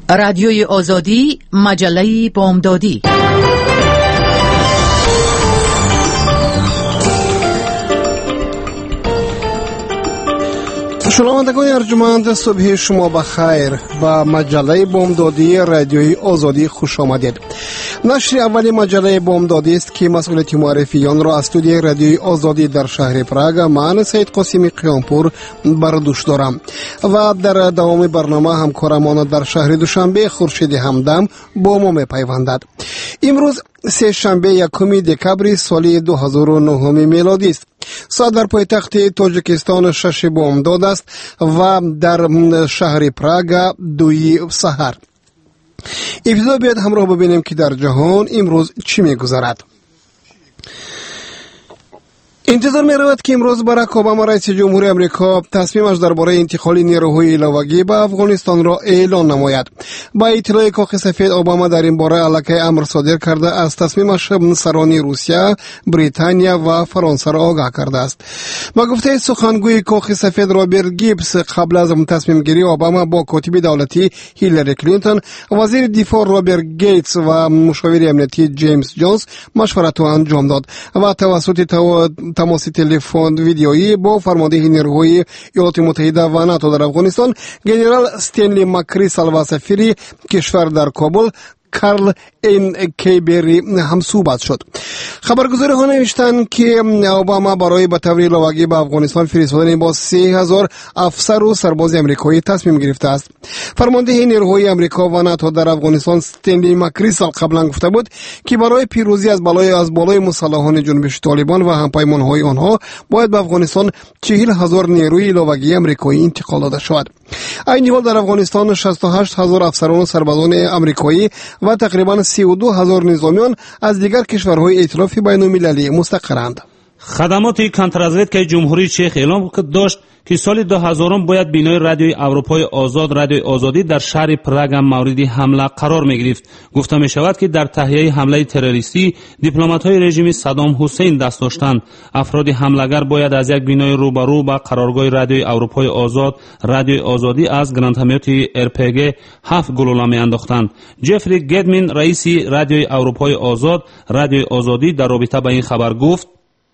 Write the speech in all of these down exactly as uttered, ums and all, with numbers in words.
رادیوی آزادی، مجله بامدادی. شنوندگان ارجمند، صبح شما بخیر. با مجله بامدادی رادیوی آزادی خوش آمدید. نشر اولی مجله بامدادی است که مسئولیت معرفی آن را از استودیوی رادیوی آزادی در شهر پراگ من سید قاسمی قیامپور بر دوش دارم و در دوام برنامه همکارمان در شهر دوشنبه خورشید همدم با ما میپیوندد. امروز سه شنبه یکم دکبر سال دو هزار و نه میلادی است. ساعت در پایتخت تاجیکستان شش بامداد است و در شهر پراگ دوی سحر. ابتدا بیاید همراه ببینیم که در جهان امروز چی میگذرد. انتظار می رود که امروز باراک اوباما رئیس جمهوری امریکا تصمیمش درباره انتقال نیروهای علاوگی به افغانستان را اعلان نماید. با اطلاع کاخ سفید، اوباما در این باره الکی امر صادر کرده از تصمیمش سران روسیه، بریتانیا و فرانسه را آگاه کرده است. با گفته سخنگوی کاخ سفید رابرت گیبز، قبل از تصمیم گیری اوباما با کاتب دولتی هیلاری کلینتون، وزیر دفاع رابرت گیتس و مشاور امنیتی جیمز جونز مشورت انجام داد و توسط تماس تلفن ویدیویی با فرمانده نیروهای ایالات متحده و ناتو در افغانستان گنرال استنلی مکریسل و سفیر کشور در کابل کارل این کیبری هم صحبت شد. خبرگزاری ها نوشتند که اوباما برای به طور علاوگی به افغانستان فرستادن با سه هزار افسر و سرباز امریکایی تصمیم گرفته است. فرمانده نیروهای امریکا و ناتو در افغانستان استنلی مکریسل قبلا گفته بود که برای پیروزی از بالای از بالای مسلحان جنبش طالبان و همپیمانهای آنها باید به افغانستان چهل هزار نیروی علاوگی امریکایی انتقال داده شود. این حال در افغانستان شصت و هشت هزار افسران و سربازان امریکایی و تقریبا سی و دو هزار نظامیان از دیگر کشورهای ائتلاف بین‌المللی مستقرند. خدمات کنتررزیدکای جمهوری چک اعلام داشت که سال دو هزار باید بینای رادیوی اروپای آزاد، رادیوی آزادی در شهر پراگ مورد حمله قرار می گرفت. گفته می شود که در تهیه حمله تروریستی دیپلمات‌های رژیم صدام حسین دست داشتند. افراد حمله‌گر باید از یک بینای روبرو با قرارگاه رادیوی اروپای آزاد، رادیوی آزادی از گرانتمیات ار پی جی هفت گلوله می انداختند. جفری گدمین رئیس رادیوی اروپای آزاد، رادیوی آزادی در رابطه با این خبر گفت: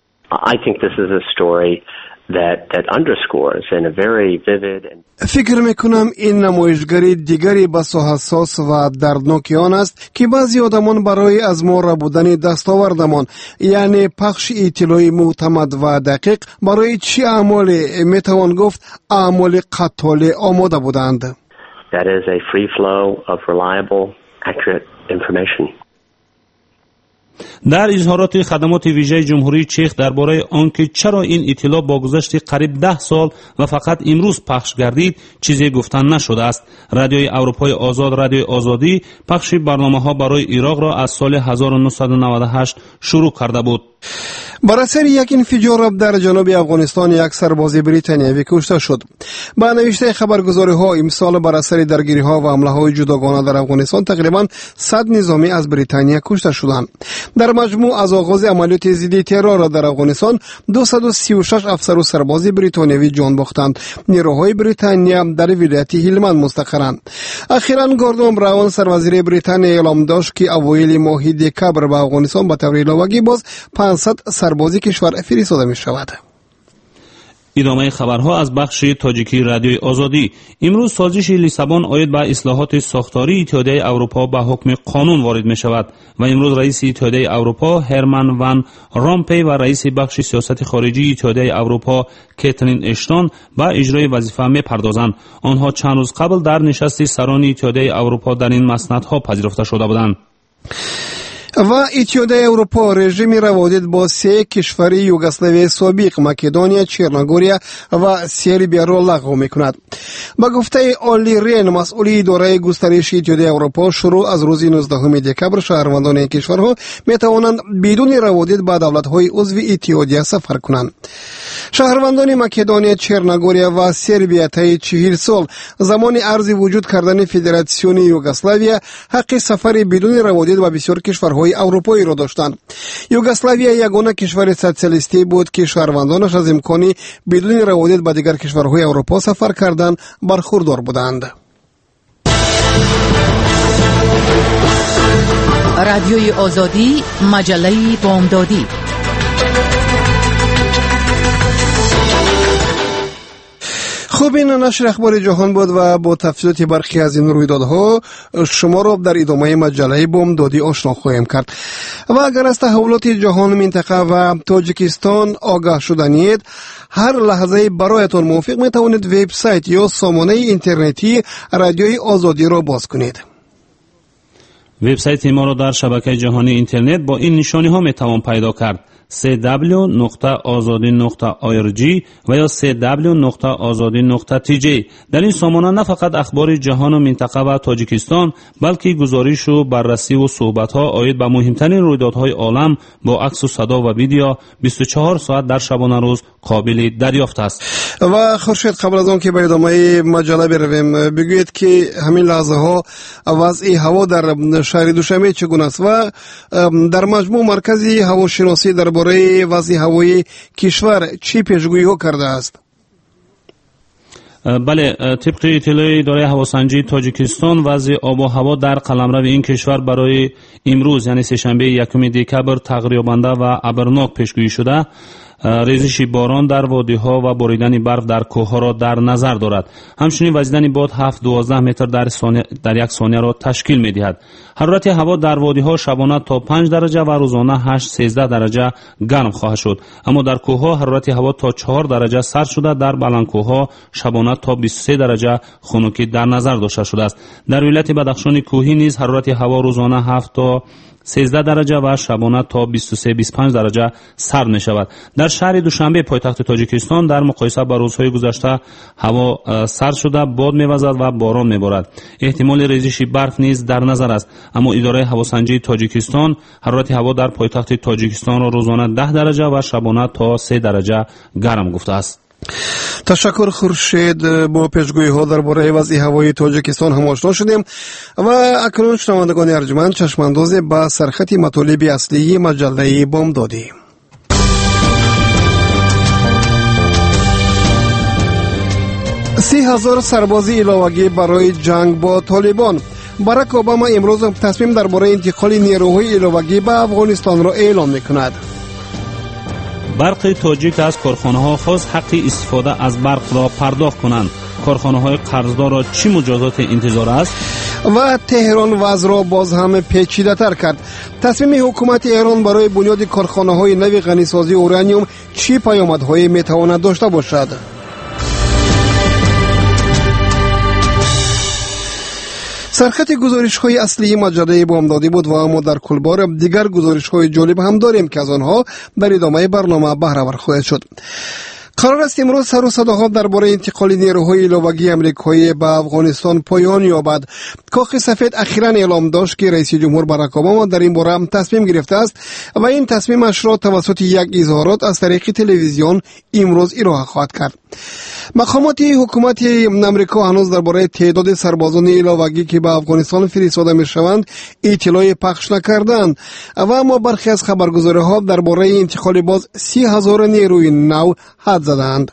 I think this is a story that that underscores in a very vivid and فکر میکنم این نمایشگری دیگری بس و حساس و دردناک آن است که بعضی آدمان برای از ما را بودن دستاوردمان، یعنی پخش اطلاعی معتمد و دقیق برای چی اعمال میتوان گفت اعمال قتال آماده بودند. that is a free flow of reliable, accurate information. در اظهارات خدمات ویژه جمهوری چک درباره آنکه چرا این اطلاع با گذشت قریب ده سال و فقط امروز پخش گردید چیزی گفتن نشده است. رادیوی اروپای آزاد، رادیوی آزادی پخش برنامه‌ها برای عراق را از سال هزار و نهصد و نود و هشت شروع کرده بود. بر اثر یک انفجار در جنوب افغانستان یک سرباز بریتانیایی کشته شد. با نوشته خبرگزاری‌ها امسال بر اثر درگیری‌ها و حمله‌های جداگانه در افغانستان تقریباً صد نظامی از بریتانیا کشته شدند. در مجموع از آغاز عملیات ضد ترور در افغانستان دویست و سی و شش افسر و سرباز بریتانیایی جان باختند. نیروهای بریتانیا در ولایت هلمند مستقرند. اخیراً گوردون براون سروزیر بریتانیا اعلام داشت که اوایل ماه دکبر به افغانستان به طور علاوگی باز پانصد سربازی کشور فرستاده می شود. ادامه خبرها از بخش تاجیکی رادیوی آزادی. امروز سازش لیسابون عاید به اصلاحات ساختاری اتحادیه اروپا به حکم قانون وارد می شود و امروز رئیس اتحادیه اروپا هرمن وان رامپی و رئیس بخش سیاست خارجی اتحادیه اروپا کاترین اشتون به اجرای وظیفه می پردازند. آنها چند روز قبل در نشست سران اتحادیه اروپا در این مسندها پذیرفته شده بودند. و اتحادیه اروپا رژیم روابط با سه کشور یوگسلاوی سابق مکدونیا، چرنگوریا و سربیا را لغو می‌کند. با گفته آلی رین، مسئول اداره گسترش اتحادیه اروپا، شروع از روز نوزدهم دکبر شهروندان این کشورها می‌توانند بدون روابط با دولت‌های عضو اتحادیه سفر کنند. شهروندان مکدونیا، چرنگوریا و سربیا طی چهل سال زمان عرض وجود کردن فدراسیون یوگسلاوی حق سفر بدون روابط با بسیار کشورهای اروپایی را داشتند. یوگسلاوی یگانه کشور سوسیالیستی بود که شهروندانش از امکان بدون روابط با دیگر کشورهای اروپا سفر کردن برخوردار بودند. رادیوی آزادی، مجله بامدادی. خب این نشر اخبار جهان بود و با تفصیلات برخی از این رویدادها شما را در ادامه مجله بامدادی آشنا خواهیم کرد. و اگر از تحولات جهان منطقه و تاجیکستان آگاه شدنید، هر لحظه برایتان موافق می توانید وبسایت یا سامانه اینترنتی رادیوی آزادی را باز کنید. وبسایت ما را در شبکه جهانی اینترنت با این نشانی ها می توان پیدا کرد: سی دبلیو نقطه آزادی نقطه آی آر جی و یا سی دبلیو نقطه آزادی نقطه تی جی. در این سامانه نه فقط اخبار جهان و منطقه و تاجیکستان، بلکه گزارش و بررسی و صحبت ها آید به مهمترین رویدادهای عالم با عکس و صدا و ویدیو بیست و چهار ساعت در شبانه روز قابل دریافت است. و خورشید، قبل از آن که به ادامه مجله برویم، بگویید که همین لحظه ها وضع هوا در شهر دوشنبه چگونه است و در مجموع مرکزی هواشناسی در برای وضع هوایی کشور چی پیشگویی ها کرده است؟ بله، طبق اطلاع اداره هواسنجی تاجیکستان، وضع آب و هوا در قلمرو این کشور برای امروز یعنی سه‌شنبه یکم دکبر تغییرابنده و ابرناک پیشگویی شده. ریزش باران در وادی‌ها و باریدن برف در کوه‌ها را در نظر دارد. همچنین وزیدن باد هفت تا دوازده متر در ثانیه در یک ثانیه را تشکیل می‌دهد. حرارت هوا در وادی‌ها شبانه تا پنج درجه و روزانه هشت تا سیزده درجه گرم خواهد شد، اما در کوه‌ها حرارت هوا تا چهار درجه سرد شده. در بلندکوه‌ها شبانه تا بیست و سه درجه خنکی در نظر داشته شده است. در ولایت بدخشان کوهی نیز حرارت هوا روزانه هفت تا سیزده درجه و شبانه تا بیست و سه تا بیست و پنج درجه سرد می شود. در شهر دوشنبه پایتخت تاجیکستان در مقایسه با روزهای گذشته هوا سرد شده، باد می وزد و باران می بارد. احتمال ریزش برف نیز در نظر است، اما اداره هواسنجی تاجیکستان حرارت هوا در پایتخت تاجیکستان را روزانه ده درجه و شبانه تا سه درجه گرم گفته است. تشکر خورشید. با پیشگویی ها درباره وضع هوایی تاجیکستان هم آشنا شدیم و اکنون شنوندگان ارجمند چشمانداز به سرخط مطالب اصلی مجله بامدادی. سی هزار سربازی علاوگی برای جنگ با طالبان. باراک اوباما امروز تصمیم درباره انتقال نیروهای علاوگی به افغانستان را اعلام می‌کند. برخی تاجیک از کارخانه‌ها خواست حق استفاده از برق را پرداخت کنند. کارخانه‌های قرضدار را چی مجازات انتظار است؟ و تهران وضع را باز هم پیچیده‌تر کرد. تصمیم حکومت ایران برای بنیاد کارخانه‌های نوی غنیسازی اورانیوم چی پیامدهایی می‌تواند داشته باشد؟ سرخط گزارش‌های اصلی مجله بامدادی بود و اما در کل بار دیگر گزارش‌های جالب هم داریم که از آنها در ادامه برنامه بهره ور خواهد شد. قرار است امروز سر و صداها درباره انتقال نیروهای علاوگی آمریکایی به افغانستان پایان یابد. کاخ سفید اخیراً اعلام داشت که رئیس جمهور باراک اوباما در این باره تصمیم گرفته است و این تصمیمش را توسط یک اظهارات از طریق تلویزیون امروز ارائه خواهد کرد. مقامات حکومت امریکا هنوز درباره تعداد سربازان علاوگی که به افغانستان فرستاده میشوند اطلاعی پخش نکردند و اما برخی از خبرگزاری‌ها درباره انتقال باز سی هزار نیروی نو حد زدند.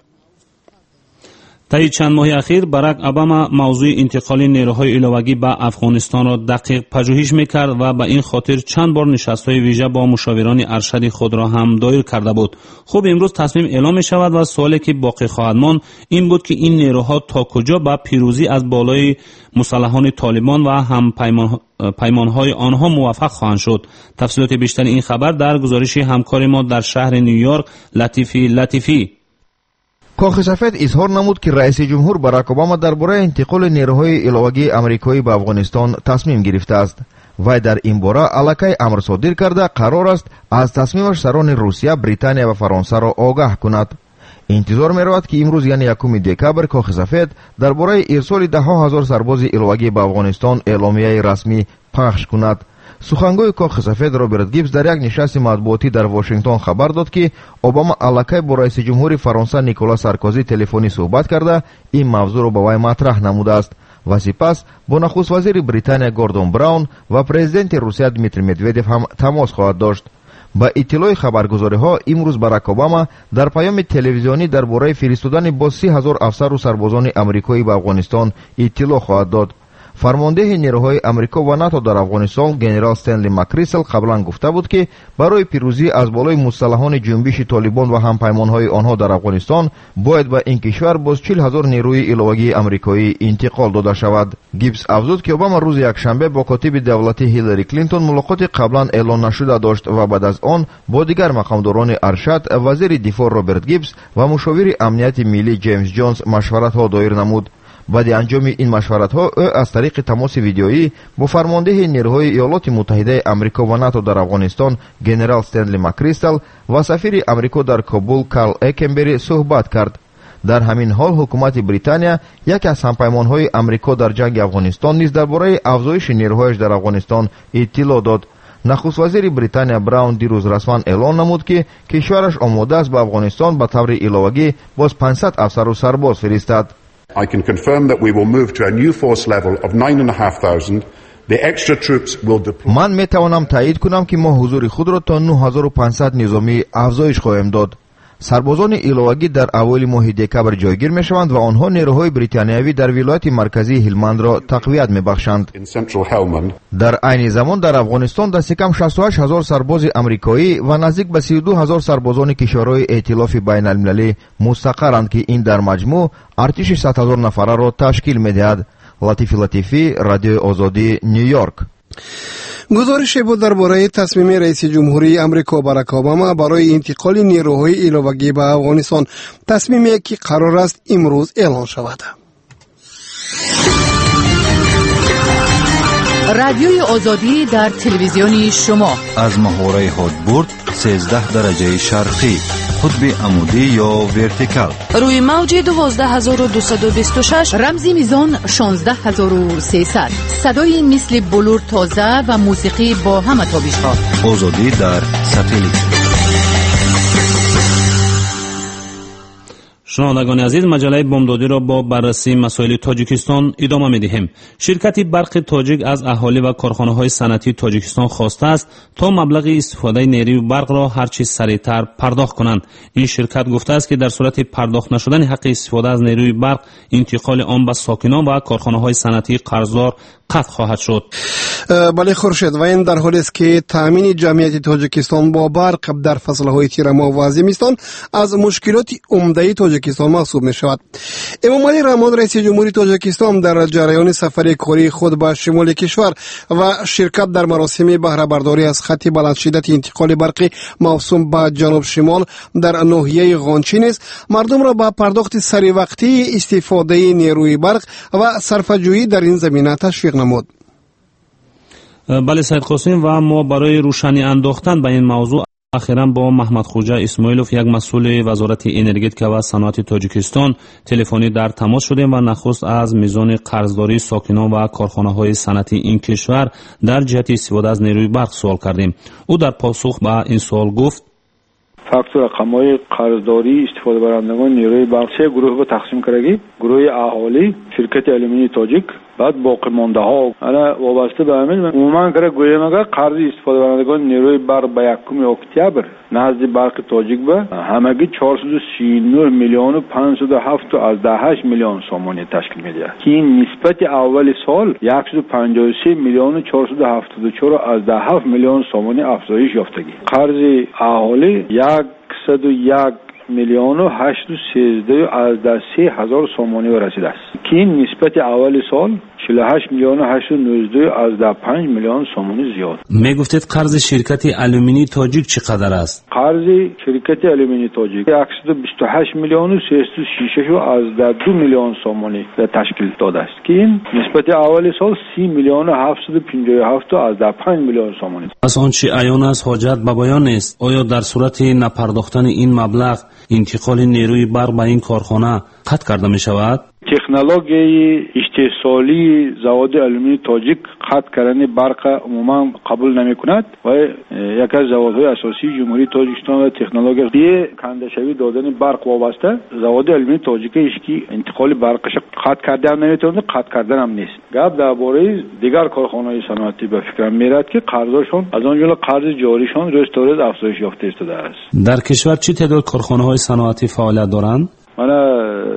طی چند ماه اخیر باراک اوباما موضوع انتقال نیروهای علاوگی به افغانستان را دقیق پژوهش میکرد و به این خاطر چند بار نشست‌های ویژه با مشاوران ارشد خود را هم دایر کرده بود. خب امروز تصمیم اعلام می شود و سوالی که باقی خواهد ماند این بود که این نیروها تا کجا به پیروزی از بالای مسلحان طالبان و هم پیمان پیمانهای آنها موفق خواهند شد. تفصیلات بیشتر این خبر در گزارش همکار ما در شهر نیویورک لطیفی لطیفی. کاخ سفید اظهار نمود که رئیس جمهور باراک اوباما درباره انتقال نیروهای علاوگی آمریکایی به افغانستان تصمیم گرفته است. وی در این باره الکی امر صادر کرده قرار است از تصمیمش سران روسیه، بریتانیا و فرانسه را آگاه کند. انتظار می رود که امروز یعنی یکم دکبر کاخ سفید درباره ارسال ده هزار سرباز علاوگی به افغانستان اعلامیه رسمی پخش کند. سخنگوی کاخ سفید رابرت گیبز در یک نشست مطبوعاتی در واشنگتن خبر داد که اوباما الکی با رئیس جمهور فرانسه نیکولا سارکوزی تلفنی صحبت کرده این موضوع را به وی مطرح نموده است و سپس با نخست وزیر بریتانیا گوردون براون و پرزیدنت روسیه دمیتری مدودیف هم تماس خواهد داشت. با اطلاع خبرگزاری‌ها امروز باراک اوباما در پیام تلویزیونی درباره فرستادن با سی هزار افسر و سربازان آمریکایی به افغانستان اطلاع خواهد داد. фармондеҳи нерӯҳои амрико ва нато дар афғонистон генерал стенли макрисел қаблан гуфта буд ки барои пирӯзӣ аз болои мусаллаҳони ҷунбиши толибон ва ҳампаймонҳои онҳо дар афғонистон бояд ба ин кишвар боз чил ҳазор нерӯи иловагии амрикоӣ интиқол дода шавад. Гибс афзуд ки Обама рӯзи якшанбе бо котиби давлатӣ Ҳиллари Клинтон мулоқоти қаблан эълон нашуда дошт ва баъд аз он бо дигар мақомдорони аршад, вазири дифоъ Роберт Гибс ва мушовири амнияти миллӣ Ҷеймс Ҷонс машваратҳо доир намуд. баъди анҷоми ин машваратҳо ӯ аз тариқи тамоси видеоӣ бо фармондеҳи нерӯҳои иёлоти муттаҳидаи амрико ва нато дар афғонистон генерал стенли макристал ва сафири амрико дар Кобул Карл Экенбери суҳбат кард. дар ҳамин ҳол ҳукумати Британия яке аз ҳампаймонҳои амрико дар ҷанги афғонистон низ дар бораи афзоиши нерӯҳояш дар афғонистон иттилоъ дод. нахуст вазири Британия Браун дирӯз расман эълон намуд ки кишвараш омода аст ба афғонистон ба таври иловагӣ боз панҷсад афсару сарбоз фиристад. I can confirm that we will move to a new force level of nine and a half thousand. The extra troops will deploy. Man метавонам таъид кунам ки мо ҳузури худро то нӯҳ ҳазору панҷсад низомӣ афзоиш хоҳем дод. сарбозони иловагӣ дар аввали моҳи декабр ҷойгир мешаванд ва онҳо нерӯҳои британиявӣ дар вилояти марказии ҳилмандро тақвият мебахшанд. дар айни замон дар афғонистон дасти кам шасту ҳашт ҳазор сарбози амрикоӣ ва наздик ба си ду ду ҳазор сарбозони кишварҳои эътилофи байналмилалӣ мустақарранд ки ин дар маҷмӯъ артиши сад ҳазор нафараро ташкил медиҳад. латифи латифӣ, радиои озодӣ, Нью Йорк. гузорише буд дар бораи тасмими раиси ҷумҳурии амрико Барак Обама барои интиқоли нерӯҳои иловагӣ ба афғонистон, тасмиме ки қарор аст имрӯз эълон шавад. радиои озодӣ дар телевизиони шумо аз маҳвораи ҳодбурд сенздаҳ дараҷаи шарқӣ, қутби амудӣ ё вертикал, рӯи мавҷи дувоздаҳ ҳазору дусаду бисту шаш, рамзи мизон шонздаҳ ҳазору сесад, садои мисли булур тоза ва мусиқӣ бо ҳама тобишҳо. озодӣ дар сателит. шунавандагони азиз, маҷалаи бомдодиро бо баррасии масоили тоҷикистон идома медиҳем. ширкати барқи тоҷик аз аҳолӣ ва корхонаҳои санъатии тоҷикистон хостааст то маблағи истифодаи нерӯи барқро ҳарчи сариътар пардохт kunand. ин ширкат гуфтааст ки дар сурати пардохт нашудани ҳаққи истифода аз нерӯи барқ, интиқоли он ба сокинон ва корхонаҳои санъатии қарздор қатъ хоҳад шуд. бале хуршед, ва ин дар ҳолест ки таъмини ҷамъияти тоҷикистон бо барқ дар фаслҳои тирамоҳ ва зимистон аз мушкилоти умдаи тоҷикистон маҳсуб мешавад. эмомалӣ раҳмон, раиси ҷумҳурии тоҷикистон, дар ҷараёни сафари кории худ ба шимоли кишвар ва ширкат дар маросими баҳрабардорӣ аз хатти баландшиддати интиқоли барқи мавсум ба ҷанубшимол дар ноҳияи ғончӣ низ мардумро ба пардохти саривақтии истифодаи нерӯи барқ ва сарфаҷӯӣ дар ин замина ташвиқ намуд. бале Саид Қосим, ва мо барои рӯшанӣ андохтан ба ин мавзӯъ ахиран бо Маҳмадхоҷа Исмоилов, як масъули вазорати энергетика ва саноати Тоҷикистон, телефонӣ дар тамос шудем ва нахуст аз мизони қарздории сокинон ва корхонаҳои санъати ин кишвар дар ҷиҳати истифода аз нерӯи барқ суол кардем. ӯ дар посух ба ин суол гуфт: факту рақамҳои қарздории истифодабарандагони нерӯи барқ се гурӯҳ ба тақсим кардагӣ: гурӯҳи аҳолӣ, ширкати алюминии тоҷик, баъд боқимондаҳо. ана вобаста ба ҳамин умуман кара гӯем агар қарзи истифодабарандагони нерӯи барқ ба якуми октябр назди барқи тоҷик ба ҳамагӣ чорсаду си и нӯҳ миллиону панҷсаду ҳафту аздаҳ ҳашт миллион сомонӣ ташкил медиҳад, ки ин нисбати аввали сол яксаду панҷоҳу се миллиону чорсаду ҳафтоду чор аздаҳ ҳафт миллион сомонӣ афзоиш ёфтагӣ. қарзи аҳолӣ яксаду як миллиону ҳаштсаду сенздаҳу аздаҳ се ҳазор сомонӣ расидааст, ки ин нисбати аввали сол чилу ҳашт миллиону ҳаштсаду нуздаҳу аздаҳ панҷ миллион сомонӣ зиёд. мегуфтед қарзи ширкати алюминии тоҷик чӣ қадар аст? қарзи ширкати алюминии тоҷик яксаду бисту ҳашт миллиону сесаду шишу аздаҳ ду миллион сомонӣ ташкил додааст, ки ин нисбати аввали сол си миллиону ҳафтсаду пинҷоҳу ҳафту аздаҳ панҷ миллион сомонӣ. аз он чӣ аён аст ҳоҷат ба баён нест. оё дар сурати напардохтани ин маблағ интиқоли нерӯи барқ ба ин корхона қатъ карда мешавад? технологияи истеҳсолии заводи алюминии тоҷик қатъ кардани барқа умуман қабул намекунад ва яке аз заводҳои асосии ҷумҳурии тоҷикистон ва технология бе кандашавӣ додани барқ вобаста заводи алюминии тоҷик ки интиқоли барқаш қатъ карда ҳам наметавонад, қатъ кардан ҳам нест. гап дар бораи дигар корхонаҳои саноатӣ ба фикрам мерад ки қарзошон аз он ҷумла қарзи ҷоришон рӯз то рӯз афзоиш ёфта истодааст. дар кишвар чӣ теъдод корхонаҳои саноатӣ фаъолият доранд? мана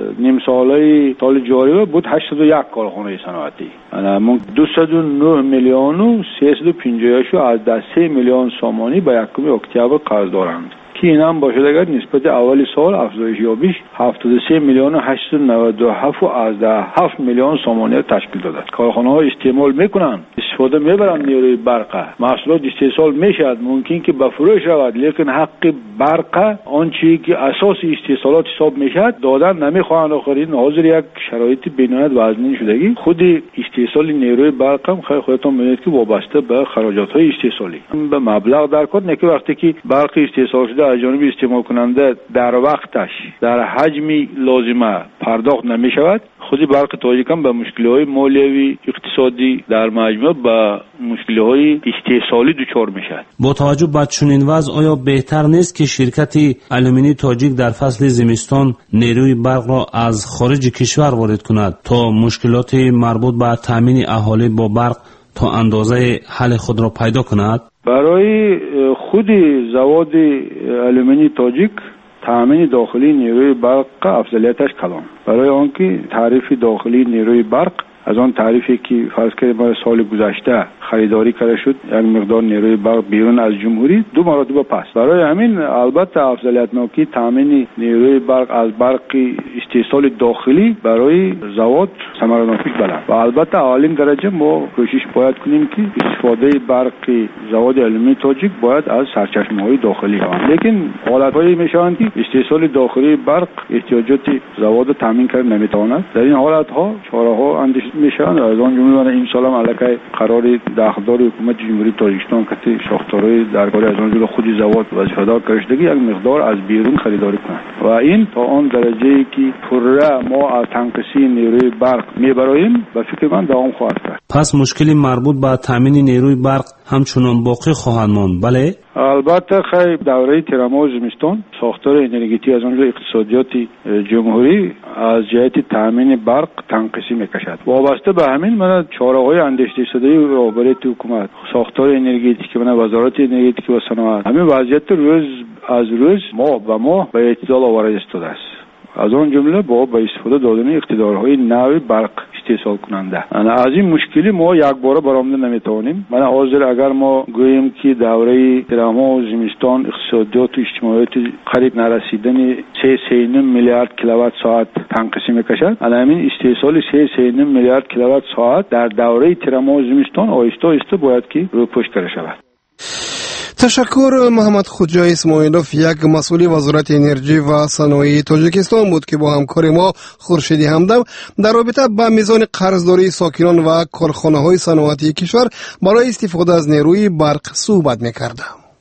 نیم ساله سال جاری بود هشتصد و یک کارخانه صنعتی. ما دویست و نه میلیون و سیصد و پنجاه از ده سه میلیون سامانی با یکم اکتبر قرض دارند که این هم باشد اگر نسبت اولی سال افزایش یابیش هفتاد و سه میلیون و هشتصد و نود و هفت از ده هفت میلیون سامانی تشکیل داده. کارخانه ها استعمال میکنن، استفاده میبرن نیروی برق، محصولات استحصال میشد، ممکن که به فروش رود، لیکن حق برق آنچه که اساس استحصالات حساب میشد دادن نمیخواهند. آخرین حاضر یک شرایط بینایت وزنی شدگی خود استحصال نیروی برق هم خیلی خودتون میدونید که وابسته به خراجات های استحصالی به مبلغ در کار نه که وقتی که برق استحصال شده از جانب استعمال کننده در وقتش در حجمی لازمه پرداخت نمی شود، خودی برق تاجیک به مشکل‌های مالیوی اقتصادی در مجموع به مشکل‌های استحصالی دچار میشد. با توجه به چنین وضع آیا بهتر نیست که شرکت آلومینی تاجیک در فصل زمستان نیروی برق را از خارج کشور وارد کند تا مشکلات مربوط به تامین اهالی با برق تا اندازه حل خود را پیدا کند؟ برای خود زواد آلومینی تاجیک تامین داخلی نیروی برق افضلیتش کلان. برای آنکه تعریف داخلی نیروی برق از آن تعریفی که فرض کنیم ما سال گذشته خریداری کرده شد یک مقدار نیروی برق بیرون از جمهوری دو مرتبه پس. برای همین البته افضلیتناکی تامین نیروی برق از برق استحصال داخلی برای زواد ثمرناکیش بلند و البته اولین درجه ما کوشش باید کنیم که استفاده برق زواد آلومینی تاجیک باید از سرچشمه‌های داخلی هم، لیکن حالت‌هایی میشوند که استحصال داخلی برق احتیاجات زواد تامین کرد نمیتواند. در این حالت‌ها چاره‌ها اندیش میشن. از آن جمله این سال هم علاقه قرار داخلدار حکومت جمهوری تاجیکستان که ساختارهای درگاه از آن جمله خود زواد وظیفه‌دار کردگی یک مقدار از بیرون خریداری کنند و این تا آن درجه‌ای که پره ما از تنقیصی نیروی برق میبراییم به فکر من دوام خواهد کرد. پس مشکلی مربوط به تامین نیروی برق همچنان باقی خواهد ماند. بله البته خیلی دوره تیرماه زمستان ساختار انرژیتی از آنجا اقتصادیات جمهوری از جهت تامین برق تنقیصی میکشد. وابسته به همین من چاره‌های اندیشیده شده رهبری حکومت ساختار انرژیتی که من وزارت انرژیتیک و صنعت همین وضعیت روز از روز ما و ما به اعتدال آورده شده است. از آن جمله با به استفاده دادن اقتدارهای نوی برق استحصال کننده. از این مشکلی ما یک باره برآمده نمیتوانیم. من حاضر اگر ما گوییم که دوره تیرماه و زمستان اقتصادیات و اجتماعیات قریب نرسیدن سه و نیم میلیارد کیلووات ساعت تنقیصی میکشد، همین استحصال سه و نیم میلیارد کیلووات ساعت در دوره تیرماه و زمستان آهسته آهسته باید که روپوش کرده شود. تشکر. محمد خودجای اسماعیلوف یک مسئول وزارت انرژی و صنایع تاجیکستان بود که با همکار ما خورشیدی همدم در رابطه با میزان قرضداری ساکنان و کارخانه‌های صنعتی کشور برای استفاده از نیروی برق صحبت می‌کرد.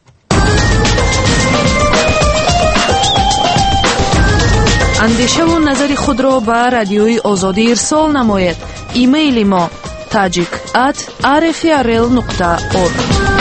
اندیشه و نظر خود را به رادیوی آزادی ارسال نماید. ایمیل ما tajik at r f r l nokta org.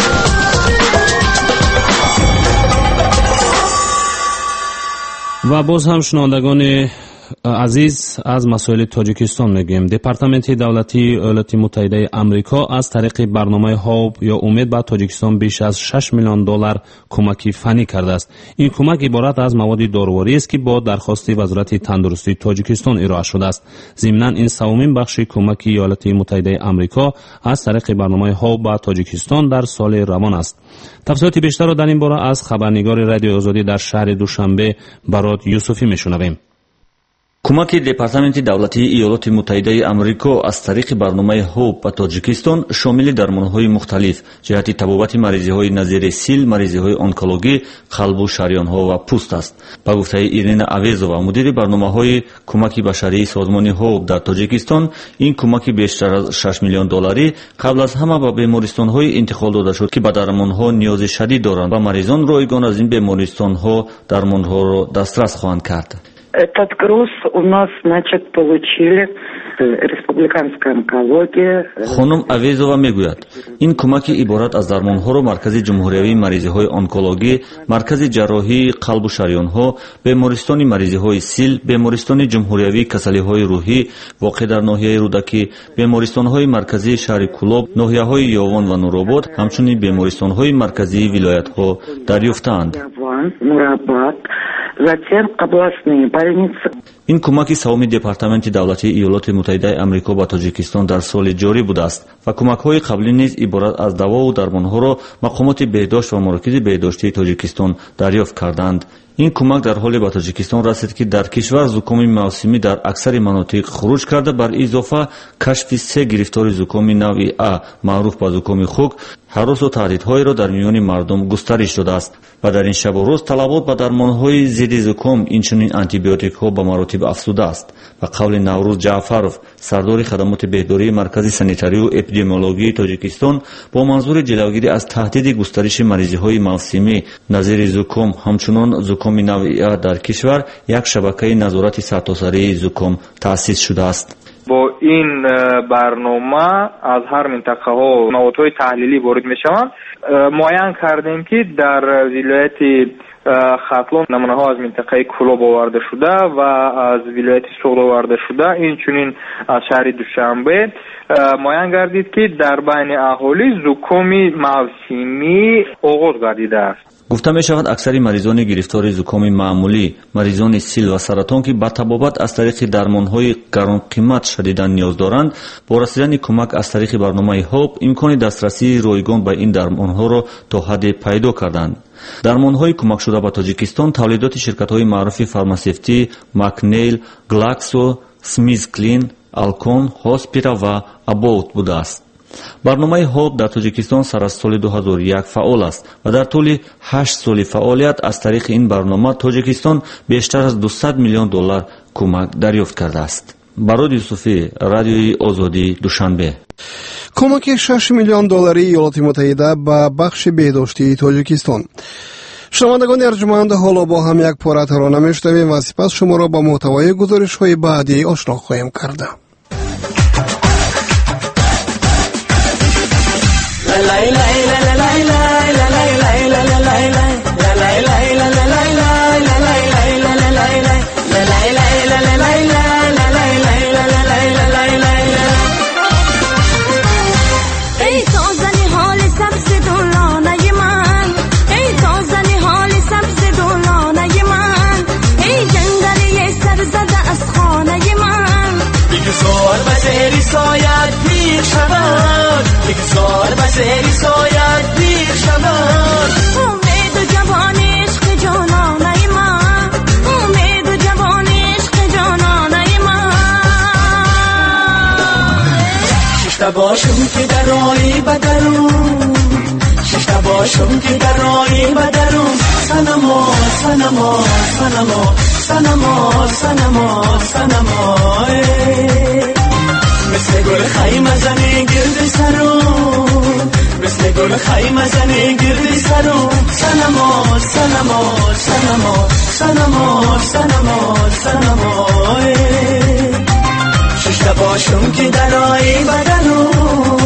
و باز هم شنوندگان عزیز از مسائل تاجیکستان میگیم. دپارتمنت دولتی ایالات متحده آمریکا از طریق برنامه هاب یا امید به تاجیکستان بیش از شش میلیون دلار کمکی فنی کرده است. این کمک عبارت از مواد دارویی است که با درخواست وزارت تندرستی تاجیکستان ارائه شده است. ضمناً این سومین بخش کمک ایالات متحده آمریکا از طریق برنامه هاب به تاجیکستان در سال روان است. تفصیلات بیشتر را در این باره از خبرنگار رادیو آزادی در شهر دوشنبه برات یوسفی میشنویم. کمک دپارتمنت دولتی ایالات متحده آمریکا از طریق برنامه هوب به تاجیکستان شامل درمان‌های مختلف جهت تبابت مریضی‌های نظیر سیل، مریضی‌های آنکولوژی، قلب و شریان‌ها و پوست است. با گفته ایرنا اویزووا مدیر برنامه‌های کمک بشری سازمان هوب در تاجیکستان، این کمک بیشتر از شش میلیون دلاری قبل از همه به بیمارستان‌های انتقال داده شد که به درمان‌ها نیاز شدید دارند و مریضان رایگان از این بیمارستان‌ها درمان‌ها را دسترس خواهند کرد. Этот груз у нас, значит, получили республиканская онкология. خانم اویزووا میگوید این کمک عبارت از درمان‌ها را مرکز جمهوریوی مریضی‌های آنکولوژی، مرکز جراحی قلب و شریان‌ها، بیمارستان مریضی‌های سیل، بیمارستان جمهوریوی کسلی‌های روحی واقع در ناحیه رودکی، بیمارستان‌های مرکزی شهر کولوب، ناحیه‌های یاوان و نورآباد، همچنین بیمارستان‌های مرکزی ولایت‌ها دریافتند. Затем областные больницы. این کمک سوم دپارتمنت دولتی ایالات متحده آمریکا به تاجیکستان در سال جاری بوده است و کمک‌های قبلی نیز عبارت از دوا و درمان‌ها را مقامات بهداشت و مراکز بهداشتی تاجیکستان دریافت کردند. این کمک در حالی به تاجیکستان رسید که در کشور زکام موسمی در اکثر مناطق خروج کرده، بر اضافه کشف سه گرفتار زکام نوع ا معروف به زکام خوک هراس و تهدیدهای را در میان مردم گسترش داده است و در این شب و روز طلبات به درمان‌های ضد زکام اینچنین آنتیبیوتیک‌ها به مراتب افزوده است. و قول نوروز جعفرов سردار خدمات بهداری مرکز سانیتاری و اپیدمیولوژی تاجیکستان با منظور جلوگیری از تهدید گسترش مریضی‌های موسمی نظیر زکام همچنان زکام نوع ا در کشور یک شبکه نظارت سرتاسری زکام تأسیس شده است. با این برنامه از هر منطقه ها موادهای تحلیلی وارد می شوند. معین کردیم که در ولایت خاتلون نمونه ها از منطقه کلوب آورده شده و از ولایت سوغد آورده شده. این چنین از شهر دوشنبه معین گردید که در بین اهالی زکام موسمی آغاز گردیده است. گفته می شود اکثر مریضان گرفتار زکام معمولی، مریضان سیل و سرطان که با تبابت از طریق درمان‌های گران قیمت شدیداً نیاز دارند، با رسیدن کمک از طریق برنامه هاپ امکان دسترسی رایگان به این درمان‌ها را تا حدی پیدا کردند. درمان‌های کمک شده به تاجیکستان تولیدات شرکت‌های معروف فارماسیوتی مکنیل، گلاکسو، سمیزکلین، الکون، هاسپیرا و ابوت بوده است. برنامه هاپ در تاجیکستان سر از سال دو هزار و یک فعال است و در طول هشت سال فعالیت از طریق این برنامه تاجیکستان بیشتر از دویست میلیون دلار کمک دریافت کرده است. براد یوسفی، رادیوی آزادی، دوشنبه. کمک شش میلیون دلاری ایالات متحده به بخش بهداشتی تاجیکستان. شنوندگان ارجمند، حالا با هم یک پاره ترانه میشنویم و سپس شما را با محتوای گزارش‌های بعدی آشنا خواهیم کرد. بگذار بزری سایت پیر شود امید و جوان عشق جانانه من امید و جوان عشق جانانه من ششته باشم که در رایی بدرون ششته باشم که در رایی بدرون سنما سنما سنما سنما سنما سنما مثل گل خیمه زنی گرد سرون مثل گل خیمه زنی گرد سرون سنما سنما سنما سنما سنما سنما ششته باشم که در آیی بدنون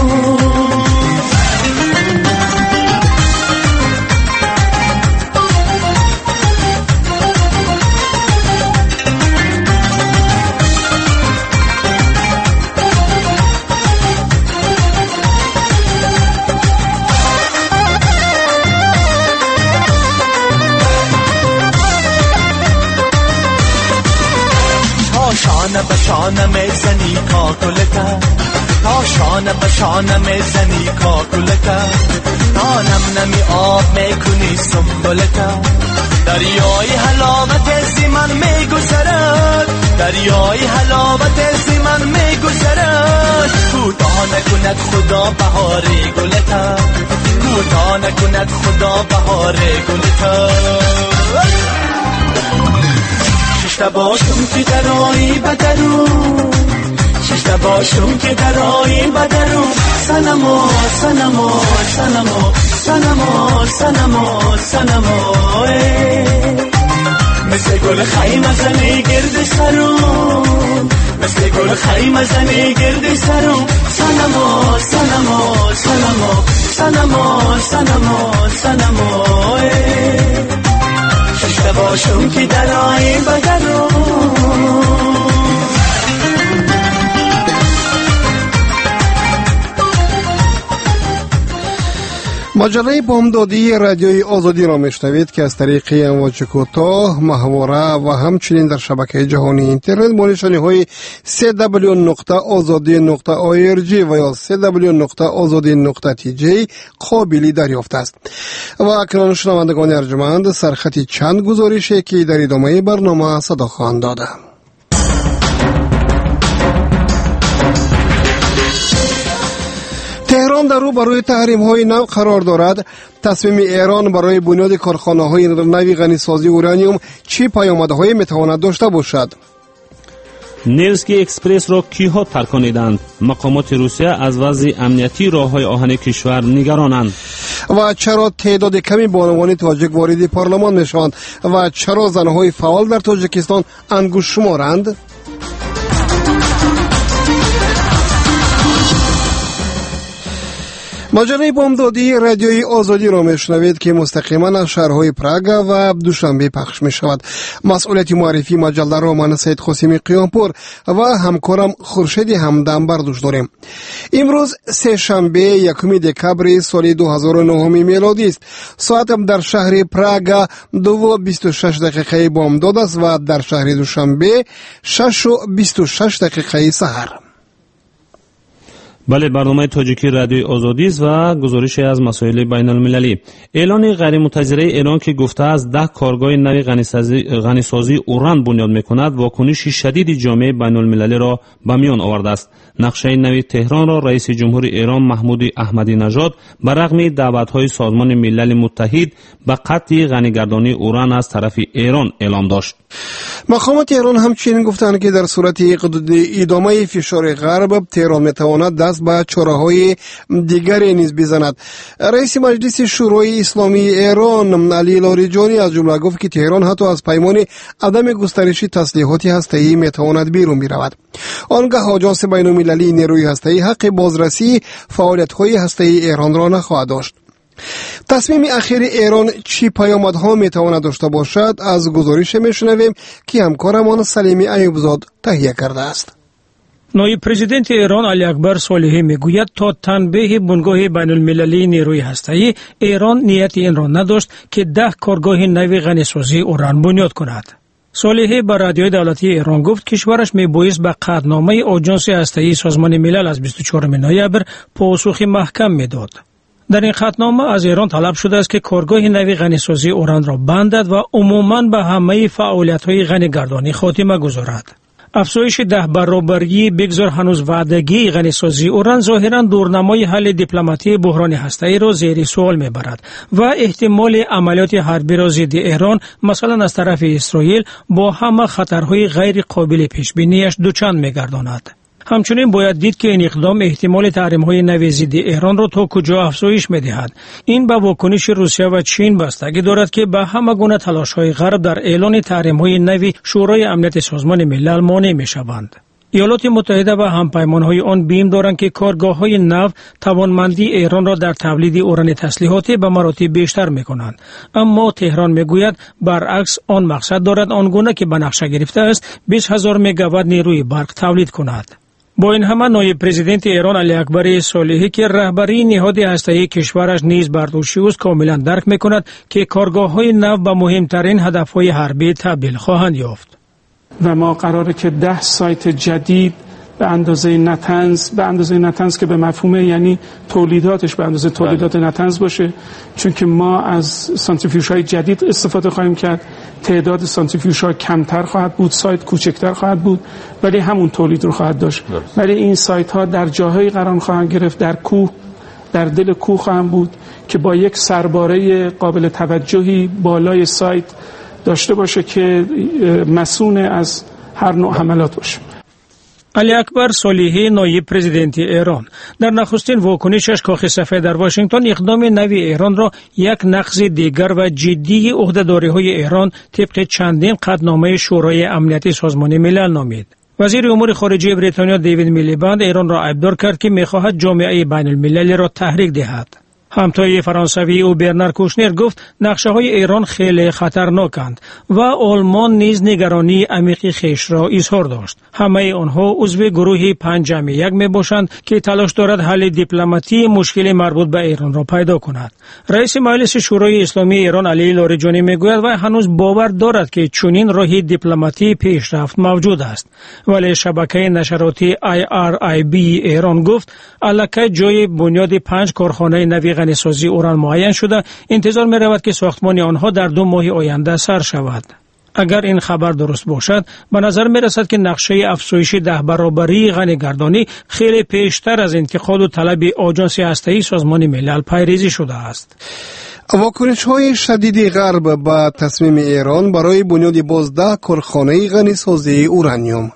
شانه به شانه میزنی کاکلتا تا شانه به شانه میزنی کاکلتا تا نم نمی آب میکنی سنبلتا دریای حلاوت زی من میگذرد دریای حلاوت زی من میگذرد کوتاه نکند خدا بهار گلتا کوتاه نکند خدا بهار گلتا ششته باشم که در آیی بدرون ششته باشم که در آیی بدرون سنما سنما سنما سنما سنما سنما مثل گل خیمه زنی گرد سرون مثل گل خیمه زنی گرد سرون سنما سنما سنما سنما سنما سنما ششته باشم که در آیی بدرون مجله بامدادی رادیوی آزادی را میشنوید که از طریق امواج کوتاه، ماهواره و همچنین در شبکه جهانی اینترنت با نشانی های دبلیو دبلیو دبلیو نقطه آزادی نقطه آی آر جی و یا دبلیو دبلیو دبلیو نقطه آزادی نقطه تی جی قابل دریافت است. و اکنون شنوندگان ارجمند سرخط چند گزارشی که در ادامه برنامه صدا خواهند داد. تهران در رو برای تحریم های نو قرار دارد. تصمیم ایران برای بنیاد کارخانه های نوی غنیسازی اورانیوم چه پیامدهایی میتواند داشته باشد؟ نیلسکی اکسپرس را کیها ترکانیدند؟ مقامات روسیه از وضع امنیتی راههای آهن کشور نگرانند. و چرا تعداد کمی بانوان تاجیک وارد پارلمان میشوند و چرا زنهای فعال در تاجیکستان انگشت شمارند؟ مجله بامدادی رادیوی آزادی را میشنوید که مستقیما از شهرهای پراگ و دوشنبه پخش می شود. مسئولیت معرفی مجله را من سید خسیمی قیامپور و همکارم خورشید همدم بر دوش داریم. امروز سه شنبه یکم دکبر سال دو هزار و نه میلادی است. ساعت در شهر پراگ دو و بیست و شش دقیقه بامداد است و در شهر دوشنبه شش و بیست و شش دقیقه سحر. بله، برنامه تاجیکی رادیوی آزادی است و گزارشی از مسائل بین المللی. اعلان غیر منتظره ایران که گفته است ده کارگاه نوی غنیسازی اوران بنیاد میکند واکنش شدید جامعه بین المللی را به میان آورده است. نقشه نوی تهران را رئیس جمهور ایران محمود احمدی نژاد به رغم دعوت‌های سازمان ملل متحد به قطع غنیگردانی اوران از طرف ایران اعلام داشت. مقامات ایران همچنین گفتند که در صورت ادامه فشار غرب تهران میتواند دست به چاره‌های دیگری نیز بزند. رئیس مجلس شورای اسلامی ایران علی لاریجانی از جمله گفت که تهران حتی از پیمان عدم گسترش تسلیحات هسته‌ای میتواند بیرون برود. آنگاه آژانس بین‌المللی نیروی هسته‌ای حق بازرسی فعالیت‌های هسته‌ای ایران را نخواهد داشت. تصمیم اخیر ایران چی پیامدها میتواند داشته باشد؟ از گزارش میشنویم که همکارمان سلیمی ایوبزاد تهیه کرده است. نایب پرزیدنت ایران علی اکبر صالحی میگوید تا تنبیه بنگاه بین المللی نیروی هسته‌ای ایران نیت این را نداشت که ده کارگاه نوی غنیسازی اوران بنیاد کند. صالحی به رادیوی دولتی ایران گفت کشورش میبایست به قطعنامه آژانس هسته‌ای سازمان ملل از بیست و چهارم نوامبر پاسخ محکم میداد. در این خطنامه از ایران طلب شده است که کارگاه نوی غنیسازی اوران را بندد و عموماً به همه فعالیت‌های غنیگردانی خاتمه گذارد. افزایش ده برابری بگذار هنوز وعدگی غنیسازی اوران ظاهراً دورنمای حل دیپلماتی بحران هسته‌ای را زیر سوال میبرد و احتمال عملیات حربی را ضد ایران مثلا از طرف اسرائیل با همه خطرهای غیر قابل پیش بینیش دوچند میگرداند. همچنین باید دید که این اقدام احتمال تحریم‌های نوی ضد ایران را تا کجا افزایش می‌دهد. این به واکنش روسیه و چین بستگی دارد که به همه گونه تلاش‌های غرب در اعلان تحریم‌های نوی شورای امنیت سازمان ملل مانع می‌شوند. ایالات متحده و همپیمان‌های آن بیم دارند که کارگاه‌های نو توانمندی ایران را در تولید اوران تسلیحاتی به مراتب بیشتر می‌کنند، اما تهران می‌گوید برعکس آن مقصد دارد آنگونه که به نقشه گرفته است بیست هزار مگاوات نیروی برق تولید کند. با این همه نایب پرزیدنت ایران علی اکبر صالحی که رهبری نهاد هسته‌ای کشورش نیز برداشته است کاملا درک می‌کند که کارگاه‌های نو به مهمترین هدف‌های حربی تبدیل خواهند یافت. و ما قراره که ده سایت جدید به اندازه نتنز به اندازه نتنز که به مفهوم یعنی تولیداتش به اندازه تولیدات نتنز باشه، چون که ما از سانتریفیوژهای جدید استفاده خواهیم کرد. تعداد سانتریفیوژها کمتر خواهد بود، سایت کوچکتر خواهد بود، ولی همون تولید رو خواهد داشت. ولی این سایت ها در جاهایی قرار خواهند گرفت، در کوه، در دل کوه خواهند بود که با یک سرباره قابل توجهی بالای سایت داشته باشه که مسئول از هر نوع حملات باشه. علی اکبر صالحی نایب پرزیدنت ایران در نخستین واکنشش کاخ سفید در واشنگتن اقدام نوی ایران را یک نقض دیگر و جدی عهده‌داری‌های ایران طبق چندین قطعنامه شورای امنیت سازمان ملل نامید. وزیر امور خارجه بریتانیا دیوید میلیبند ایران را عیبدار کرد که می‌خواهد جامعه بین المللی را تحریک دهد. همتای فرانسوی او برنار کوشنر گفت نقشه‌های ایران خیلی خطرناکند و آلمان نیز نگرانی عمیقی خیش را اظهار داشت. همه آنها عضو گروه پنج جمع یک میباشند که تلاش دارد حل دیپلماتی مشکل مربوط به ایران را پیدا کند. رئیس مجلس شورای اسلامی ایران علی لاریجانی میگوید و هنوز باور دارد که چنین راه دیپلماتی پیشرفت موجود است، ولی شبکه نشراتی آی آر آی بی ایران گفت الکی جای بنیاد پنج کارخانه نوی غنیسازی اوران معین شده، انتظار می رود که ساختمان آنها در دو ماه آینده سر شود. اگر این خبر درست باشد، به نظر می رسد که نقشه افزایش ده برابری غنیگردانی خیلی پیشتر از انتقاد و طلب آژانس هسته‌ای سازمان ملل پیریزی شده است. واکنش های شدید غرب به تصمیم ایران برای بنیاد بازده کارخانه غنیسازی اورانیوم.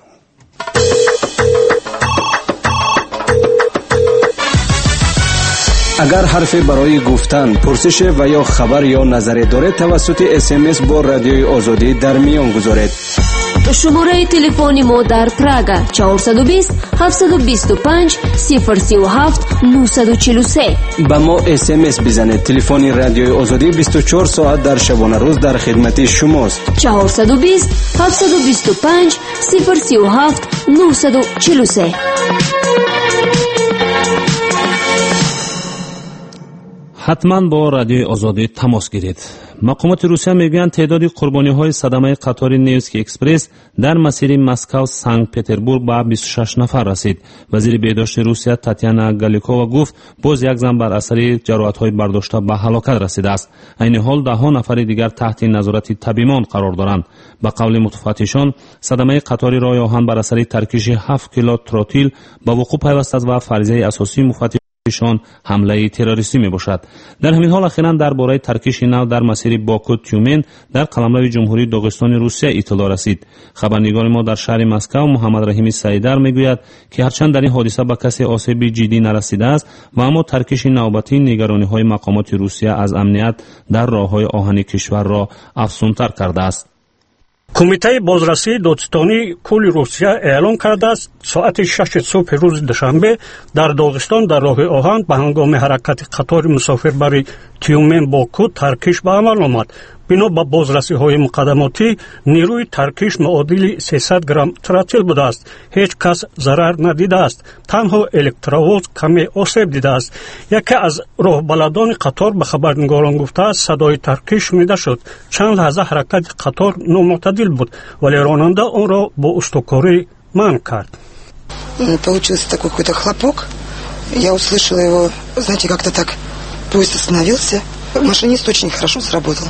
اگر حرفی برای گفتن، پرسش و یا خبر یا نظری دارید توسط اس ام اس با رادیوی آزادی در میان گذارید. شماره تلفن ما در پراگ چهارصد و بیست هفتصد و بیست و پنج صفر سی و هفت نهصد و چهل و سه. با ما اس ام اس بزنید. تلفن رادیوی آزادی بیست و چهار ساعت در شبانه روز در خدمت شماست. چهارصد و بیست هفتصد و بیست و پنج صفر سی و هفت نهصد و چهل و سه. حتما با رادیوی آزادی تماس گیرید. مقامات روسیه میگویند تعداد قربانی های صدمه قطار نیوسکی اکسپرس در مسیر مسکو سنت پتربورگ به بیست و شش نفر رسید. وزیر بهداشت روسیه تاتیانا گالیکووا گفت باز یک زن بر اثر جراحت های برداشته به هلاکت رسیده است. این حال ده ها نفر دیگر تحت نظارت طبیبان قرار دارند. به قول متفحصین صدمه قطار راه آهن بر اثر ترکیش هفت کیلو تروتیل با وقوع پیوسته است و فریضه اساسی مفتش شان حمله تروریستی می باشد. در همین حال اخیراً درباره ترکیش نو در مسیر باکو تیومن در قلمرو جمهوری داغستان روسیه اطلاع رسید. خبرنگار ما در شهر مسکو محمد رحیم سعیدر میگوید که هرچند در این حادثه به کسی آسیب جدی نرسیده است و اما ترکیش نوبتی نگرانی های مقامات روسیه از امنیت در راههای آهنی کشور را افزونتر کرده است. کمیته بازرسی دادستانی کل روسیه اعلام کرده است ساعت شش صبح روز دوشنبه در داغستان در راه آهن به هنگام حرکت قطار مسافربری تیومن باکو ترکیش به عمل آمد. بنا به بازرسی های مقدماتی نیروی ترکیش معادل سیصد گرم تروتیل بوده است. هیچ کس ضرر ندیده است. تنها الکترووز کمی آسیب دیده است. یکی از راهبلدان قطار به خبرنگاران گفته است صدای ترکیش شنیده شد. چند لحظه حرکت قطار نامعتدل بود ولی راننده آن را با استواری منع کرد. Получился такой какой-то хлопок. Я услышала его, знаете, как-то так поезд остановился. Машинист очень хорошо сработал.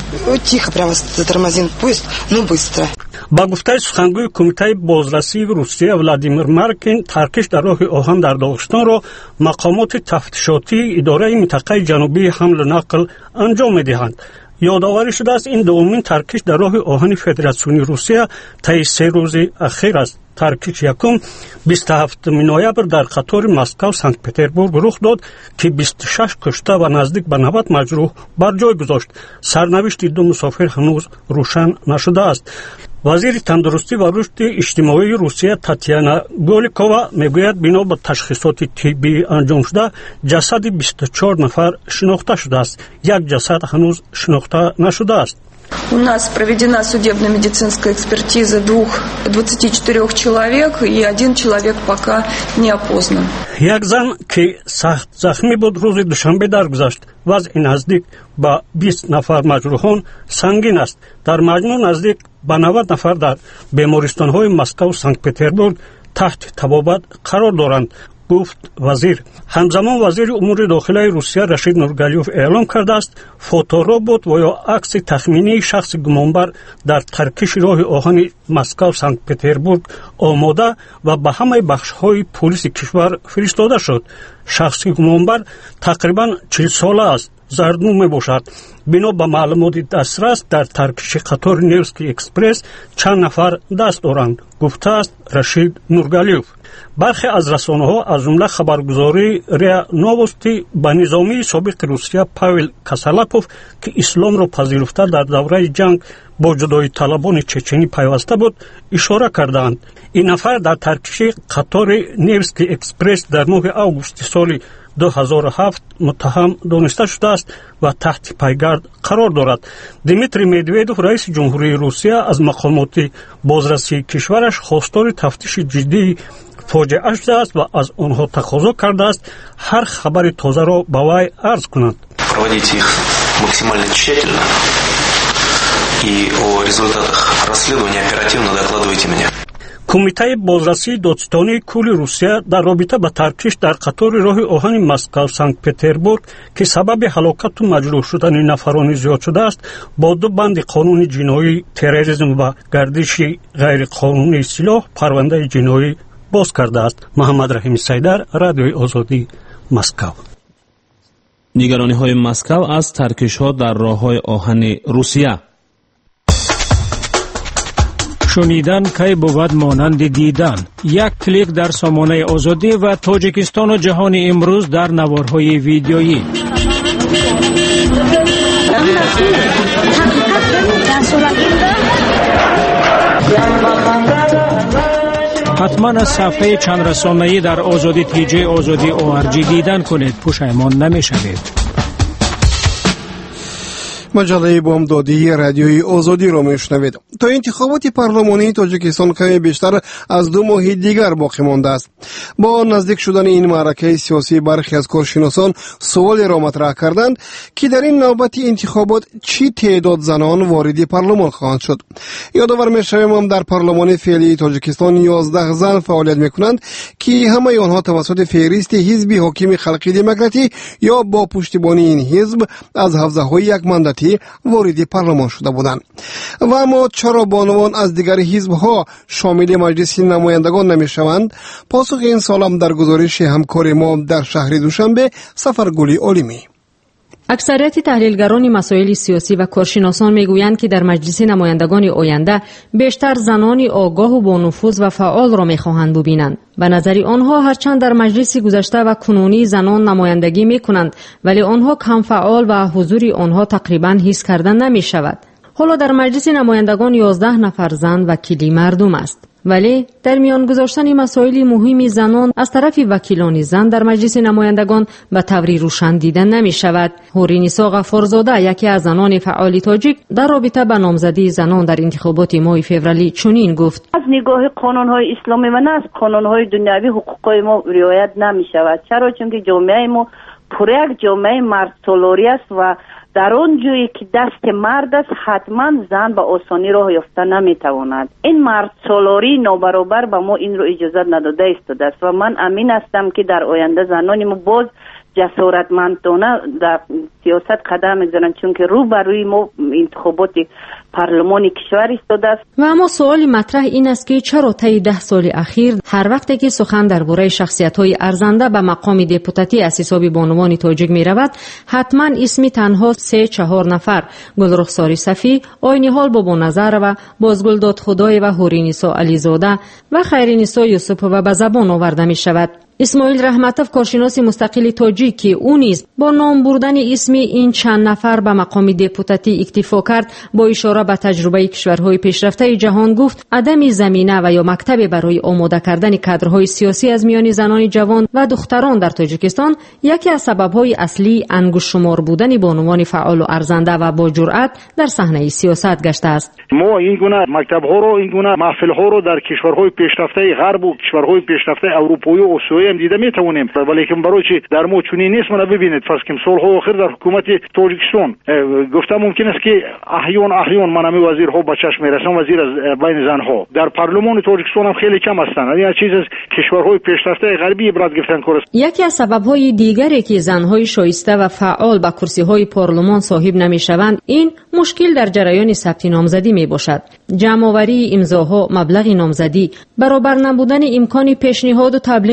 Тихо прямо затормозил поезд, но быстро. با گفته سخنگوی کمیته بازرسی روسیه ولادیمیر مارکین ترکیش در راه آهن در داغستان را مقامات تفتیشاتی اداره منطقه جنوبی حمل و نقل انجام می‌دهند. یادآوری شده است این دومین ترکیش در راه آهن فدراسیون روسیه طی سه روز اخیر است. ترکیش یکم بیست و هفتم نوامبر در قطار مسکو سنت پتربورگ رخ داد که بیست و شش کشته و نزدیک به نود مجروح بر جای گذاشت. سرنوشت دو مسافر هنوز روشن نشده است. وزیر تندرستی و رشد اجتماعی روسیه تاتیانا گالیکووا میگوید بنا به تشخیصات طبی انجام شده جسد بیست و چهار نفر شناخته شده است. یک جسد هنوز شناخته نشده است. У нас проведена судебно-медицинская экспертиза двух, двадцати четырех человек, и один человек пока не опознан. یک زن که سخت زخمی بود روز دوشنبه درگذشت. وضع نزدیک به بیست نفر مجروحان سنگین است. در مجموع نزدیک به نود نفر در بیمارستان‌های مسکو و سنت پتربورگ تحت طبابت قرار دارند. گفت وزیر. همزمان وزیر امور داخلی روسیه رشید نورگالیوف اعلام کرده است فوتورobot و یا عکس تخمینی شخص گمانبر در ترکیش راه آهن مسکو سنت پتربورگ آماده و به همه بخش‌های پلیس کشور فرستاده شد. شخص گمانبر تقریباً چهل ساله است. زردمو می باشد. بنا به معلومات دسترس در ترکیش قطار نیوسکی اکسپرس چند نفر دست دارند. گفته است رشید نورگالیوف. برخی از رسانه‌ها از جمله خبرگزاری ریا نووستی به نظامی سابق روسیه پاول کاسالاپوف که اسلام را پذیرفته در دوره جنگ با جدایی طلبان چچنی پیوسته بود اشاره کردند. این نفر در ترکیش قطار نیوسکی اکسپرس در ماه آگوست سال دو هزار و هفت متهم دانسته شده است و تحت پیگرد قرار دارد. دیمیتری مدویدوف رئیس جمهوری روسیه از مقامات بازرسی کشورش خواستار تفتیش جدی فاجعه شده است و از آنها تقاضا کرده است هر خبر تازه را به وی عرض کنند. Проводите их максимально тщательно и о результатах расследования оперативно докладывайте мне. کمیته بازرسی دادستانی کل روسیه در رابطه با ترکیش در قطار راه آهن مسکو سنت پتربورگ که سبب هلاکت و مجروح شدن نفران زیاد شده است با دو بند قانون جنایی تروریسم و گردش غیر قانونی سلاح پرونده جنایی باز کرده است. محمد رحیم سیدر، رادیوی آزادی، مسکو. نگرانی های مسکو از ترکش ها در راه های آهن روسیه. شنیدن کی بود مانند دیدن. یک کلیک در سامانه آزادی و تاجیکستان و جهان امروز در نوارهای ویدیویی. حتما از صفحه چند رسانه‌ای در آزادی تی جی آزادی او آر جی دیدن کنید، پشیمان نمی‌شوید. مجله بامدادی رادیوی آزادی را میشنوید. تا انتخابات پارلمانی تاجیکستان کمی بیشتر از دو ماه دیگر باقی مانده است. با نزدیک شدن این معرکه سیاسی برخی از کارشناسان سوالی را مطرح کردند که در این نوبت انتخابات چی تعداد زنان وارد پارلمان خواهند شد. یادآور می‌شویم هم در پارلمان فعلی تاجیکستان یازده زن فعالیت میکنند که همه آنها توسط فهرست حزب حاکم خلقی دموکراتی یا با پشتیبانی این حزب از حوزه‌های یک مانداتی وارد پارلمان شده بودند. و اما چرا بانوان از دیگر حزب‌ها شامل مجلس نمایندگان نمی‌شوند؟ پاسخ این سال هم در گزارش همکار ما در شهر دوشنبه سفرگلی عالمی. اکثریت تحلیلگران مسائل سیاسی و کارشناسان میگویند که در مجلس نمایندگان آینده بیشتر زنان آگاه و با نفوذ و فعال را میخواهند ببینند. به نظر آنها هرچند در مجلس گذشته و کنونی زنان نمایندگی میکنند ولی آنها کم فعال و حضور آنها تقریبا حس کردن نمی شود. حالا در مجلس نمایندگان یازده نفر زن وکیلی مردم است. ولی در میان گذاشتن مسائل مهمی زنان از طرف وکیلان زن در مجلس نمایندگان به طوری روشن دیدن نمی شود. هورینیسا غفارزاده یکی از زنان فعال تاجیک در رابطه با نامزدی زنان در انتخابات ماه فوریه چنین گفت: از نگاه قانون‌های اسلامی و نه از قانون‌های دنیوی حقوق‌های ما رعایت نمی شود. چرا؟ چون که جامعه ما پر یک جامعه مرد سالاری است و در آن جایی که دست مرد است حتما زن به آسانی راه یافته نمیتواند. این مرد سالاری نابرابر به ما این رو اجازه نداده ایستاده است و من امین هستم که در آینده زنان ما باز جسارتمندانه در سیاست قدم می‌زنند چون که رو بر روی ما انتخابات پارلمان کشور ایستاده است. و اما سوال مطرح این است که چرا طی ده سال اخیر هر وقتی که سخن درباره شخصیت‌های ارزنده به مقام دپوتاتی از حساب بانوان تاجیک می‌رود حتما اسمی تنها سه چهار نفر گلرخساری صفی، آینی حال بابا نظر و بازگل داد خدای و هورینیسا علیزاده و خیرینیسا یوسف و به زبان آورده می‌شود. اسماعیل رحمتوف کارشناس مستقل تاجیک که او نیز با نام بردن اسم این چند نفر به مقام دپوتاتی اکتفا کرد با اشاره به تجربه کشورهای پیشرفته جهان گفت عدم زمینه و یا مکتب برای آماده کردن کادرهای سیاسی از میان زنان جوان و دختران در تاجیکستان یکی از سبب‌های اصلی انگشت شمار بودن بانوان فعال و ارزنده و با جرأت در صحنه سیاست گشته است. ما این گونه مکتب‌ها رو این گونه محفل‌ها رو در کشورهای پیشرفته غرب و کشورهای پیشرفته اروپایی و آسیایی دیده میتونیم، ولی که برای چی در ما چنین نیست. من ببینید فرض کنیم سالها اخیر در حکومت تاجیکستان گفتم ممکن است که احیان احیان منمی وزیرها به چشم میرسن وزیر از بین زنها در پارلمان تاجیکستان هم خیلی کم هستند. این چیز از کشورهای پیشرفته غربی عبرت گرفتن کار است. یکی از سبب‌های دیگری که زنهای شایسته و فعال به کرسی‌های پارلمان صاحب نمیشوند این مشکل در جریان ثبت نامزدی میباشد. جمع‌آوری امضاها، مبلغ نامزدی، برابر نبودن امکان پیشنهاد و تبلیغ نامزدی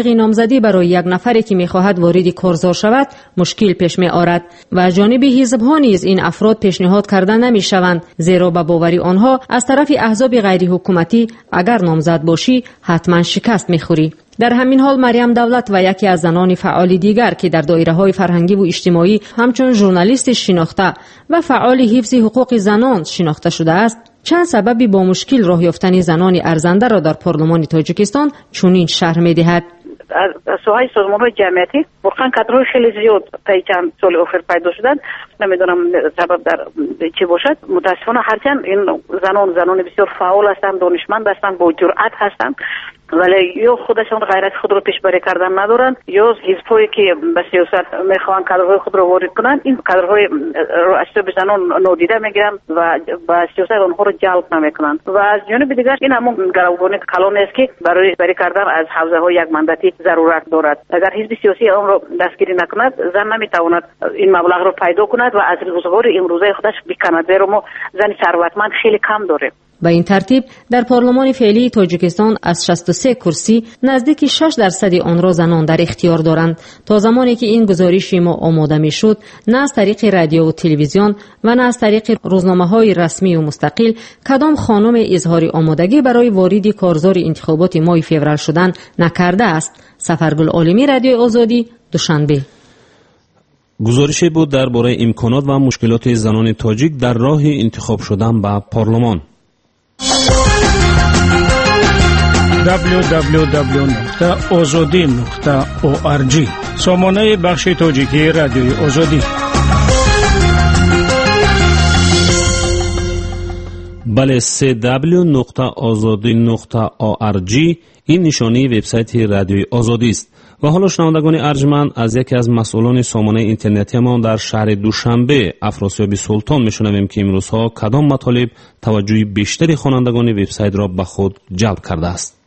نامزدی برای یک نفری که می‌خواهد وارد کارزار شود مشکل پیش می‌آورد و از جانب حزب‌ها نیز این افراد پیشنهاد کرده نمی‌شوند، زیرا به باوری آنها از طرف احزاب غیر حکومتی اگر نامزد باشی حتما شکست می‌خوری. در همین حال مریم دولت و یکی از زنان فعال دیگر که در دایره‌های فرهنگی و اجتماعی همچون ژورنالیست شناخته و فعال حفظ حقوق زنان شناخته شده است، چند سببی با مشکل راه یافتن زنان ارزنده را در پارلمان تاجیکستان چنین شرح می‌دهد. از سوهای سازمان‌های جمعیتی واقعا کادرهای خیلی زیاد تا چند سال اخیر پیدا شدن. نمیدونم سبب در چی باشد. متاسفانه هرچند این زنان زنان بسیار فعال هستند، دانشمند هستند، با جرأت هستند، ولی یا خودشان غیرت خود رو پیشبری کردن ندارند یا حزب‌هایی که به سیاست میخوان کادرهای خود رو وارد کنند این کادرهای اشتباه به زنان نادیده میگیرن و به سیاست آنها رو جلب نمیکنند. و از جانب دیگر این همون گروگان کلان است که برای پیشبری کردن از حوزه های یک مانداتی ضرورت دارد. اگر حزب سیاسی آن را دستگیری نکند زن نمیتواند این مبلغ رو پیدا کند و از روزگار امروزه خودش بکند، زیرا ما زن ثروتمند خیلی کم داریم. به این ترتیب در پارلمان فعلی تاجیکستان از شصت و سه کرسی نزدیک شش درصد آن را زنان در اختیار دارند. تا زمانی که این گزارش ما آماده می شد، نه از طریق رادیو و تلویزیون و نه از طریق روزنامه‌های رسمی و مستقل کدام خانم اظهار آمادگی برای وارد کارزار انتخابات ماه فوریه شدن نکرده است. سفرگل عالمی، رادیو آزادی، دوشنبه. گزارشی بود درباره امکانات و مشکلات زنان تاجیک در راه انتخاب شدن به پارلمان. دبلیو دبلیو دبلیو نقطه آزادی نقطه او آر جی سامانه بخش تاجیکی رادیوی آزادی. بله، سی دبلیو نقطه آزادی نقطه او آر جی این نشانی وبسایت رادیوی آزادی است. و حالا شنوندگان ارجمند از یکی از مسئولان سامانه اینترنتی ما در شهر دوشنبه افراسیاب سلطان میشنویم که امروزها کدام مطالب توجه بیشتری خوانندگان وبسایت را به خود جلب کرده است.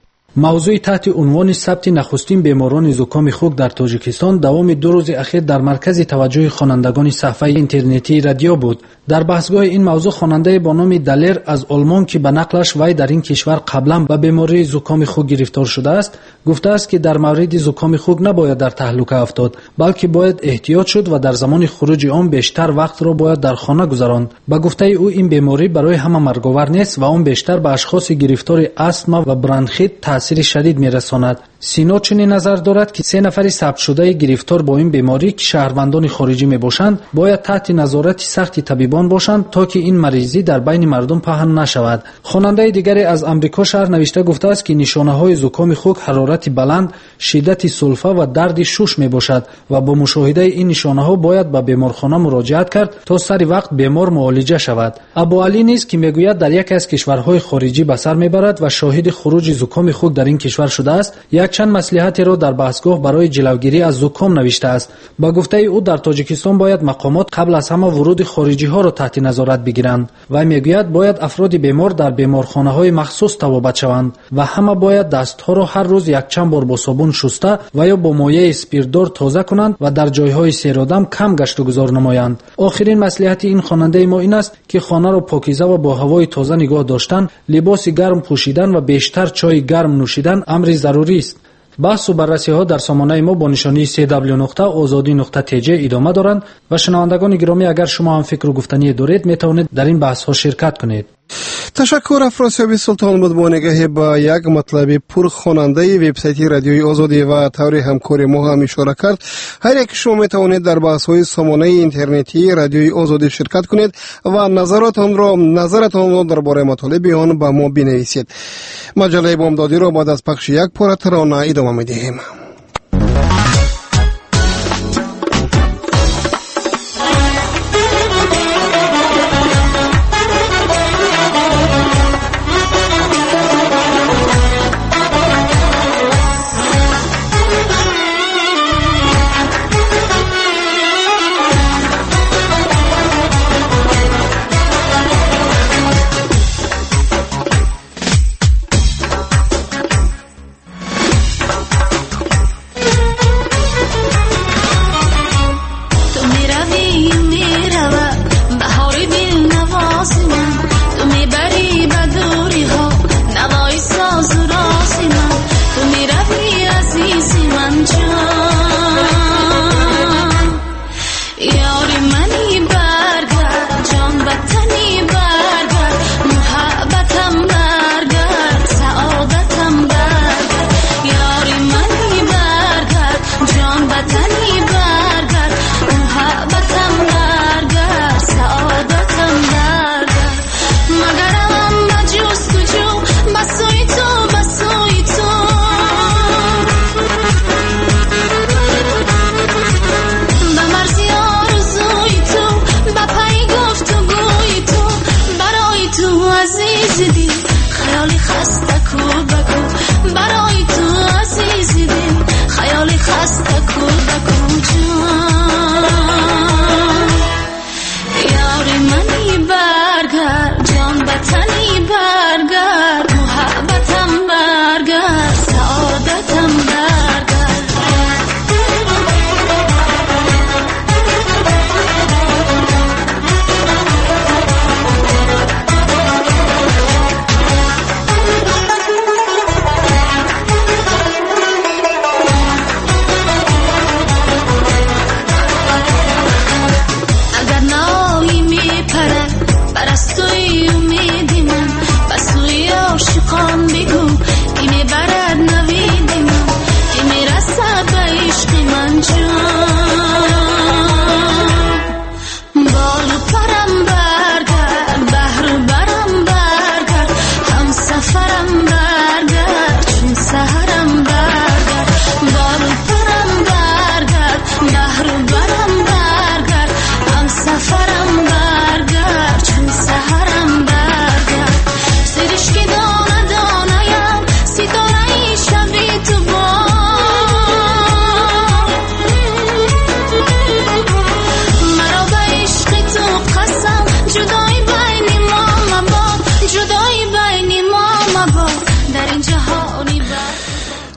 موضوع تحت عنوان ثبت نخستین بیماران زکام خوک در تاجیکستان دوام دو روز اخیر در مرکز توجه خوانندگان صفحه اینترنتی رادیو بود. در بحثگاه این موضوع خواننده با نام دلر از آلمان که به نقلش وی در این کشور قبلا به بیماری زکام خوک گرفتار شده است گفته است که در مورد زکام خوک نباید در تهلکه افتاد، بلکه باید احتیاط شد و در زمان خروج آن بیشتر وقت را باید در خانه گذراند. به گفته او این بیماری برای همه مرگاور نیست و آن بیشتر به اشخاص گرفتار استما و برانخیت تاثیر شدید میرساند. سینا چنین نظر دارد که سه نفر ثبت شده گرفتار با این بیماری که شهروندان خارجی میباشند باید تحت نظارت سخت طبیبان باشند تا که این مریضی در بین مردم پهن نشود. خواننده دیگری از امریکا شهر نوشته گفته است که نشانه های زکام خوک حرارت بلند، شدت سلفه و درد شش میباشد و با مشاهده این نشانه ها باید به بیمارخانه مراجعت کرد تا سری وقت بیمار معالجه شود. ابو علی نیز که میگوید در یکی از کشورهای خارجی به سر میبرد و شاهد خروج زکام خوک در این کشور شده است، یک چند مصلحتی را در بحثگاه برای جلوگیری از زکام نوشته است. با گفته او در تاجیکستان باید مقامات قبل از همه ورود خارجی ها را تحت نظارت بگیرند و میگوید باید افراد بیمار در بیمارخانه های مخصوص توابت شوند و همه باید دست ها را هر روز یک چند بار با صابون شسته و یا با مایع اسپریدور تازه کنند و در جایهای سیرادم کم گشت و گذار نمایند. آخرین مصلحت این خواننده ما این است که خانه را پاکیزه و با هوای تازه نگاه داشتن، لباس گرم پوشیدن و بیشتر چای گرم نوشیدن امر ضروری است. بحث و بررسی ها در سامانه ما با نشانی سی دبلیو نقطه آزادی نقطه تی جی ادامه دارند و شنوندگان گرامی اگر شما هم فکر و گفتنی دارید می توانید در این بحث ها شرکت کنید. تشکر. افراسیاب سلطان بود با نگاه با یک مطلب پرخواننده وبسایت رادیوی آزادی و طور همکاری ما هم اشاره کرد. هر یک شما می توانید در بحث های سامانه اینترنتی رادیوی آزادی شرکت کنید و نظراتتان را نظرتان را درباره مطالب آن با ما بنویسید. مجله بامدادی را بعد از پخش یک پاره ترانه ادامه می دهیم.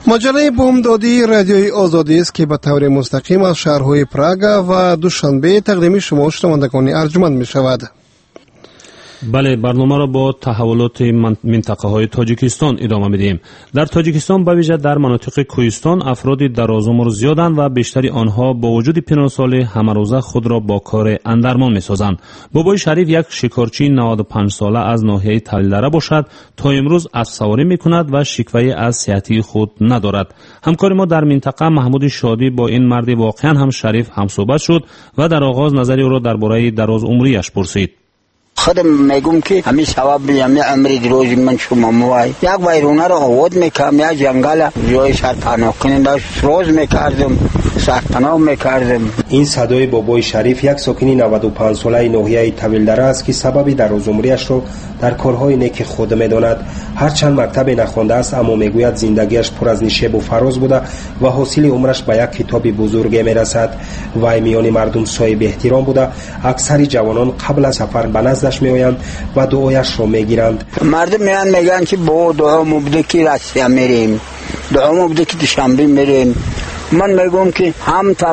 مجله بامدادی رادیوی آزادی است که به طور مستقیم از شهرهای پراگ و دوشنبه تقدیم شما شنوندگان ارجمند می شود. بله، برنامه را با تحولات منطقه های تاجیکستان ادامه میدیم. در تاجیکستان به ویژه در مناطق کوهستان افرادی درازعمر زیادند و بیشتری آنها با وجود پنهانسالی همروزه خود را با کار اندرمان میسازند. بابای شریف یک شکارچی نود و پنج ساله از ناحیه تلیدره باشد. تا امروز اسب سواری میکند و شکوه از صحتی خود ندارد. همکار ما در منطقه محمود شادی با این مرد واقعا هم شریف همصحبت شد و در آغاز نظری او را درباره درازعمریش پرسید. خودم میگم که همین ثواب بیام عمری دروزی من شما موای یک ویرونه رو آورد میکردم یک جنگل جای سرپناه کننده روز میکردم سرپناه میکردم. این صدای بابای شریف یک ساکنی نود و پنج ساله ناحیه طویلدره است که سبب درازعمریش را در کارهای نیک خود میداند. هرچند مکتب نخوانده است اما میگوید زندگیش پر از نشیب و فراز بوده و حاصل عمرش به یک کتاب بزرگ میرسد. وی میان مردم صاحب احترام بوده. اکثر جوانان قبل از سفر به نزدش میآیند و دعایش را میگیرند. مردم میان میگن که با دعا مبده که راسته میریم، دعا مبده که دوشنبه میریم. من میگم که هم تا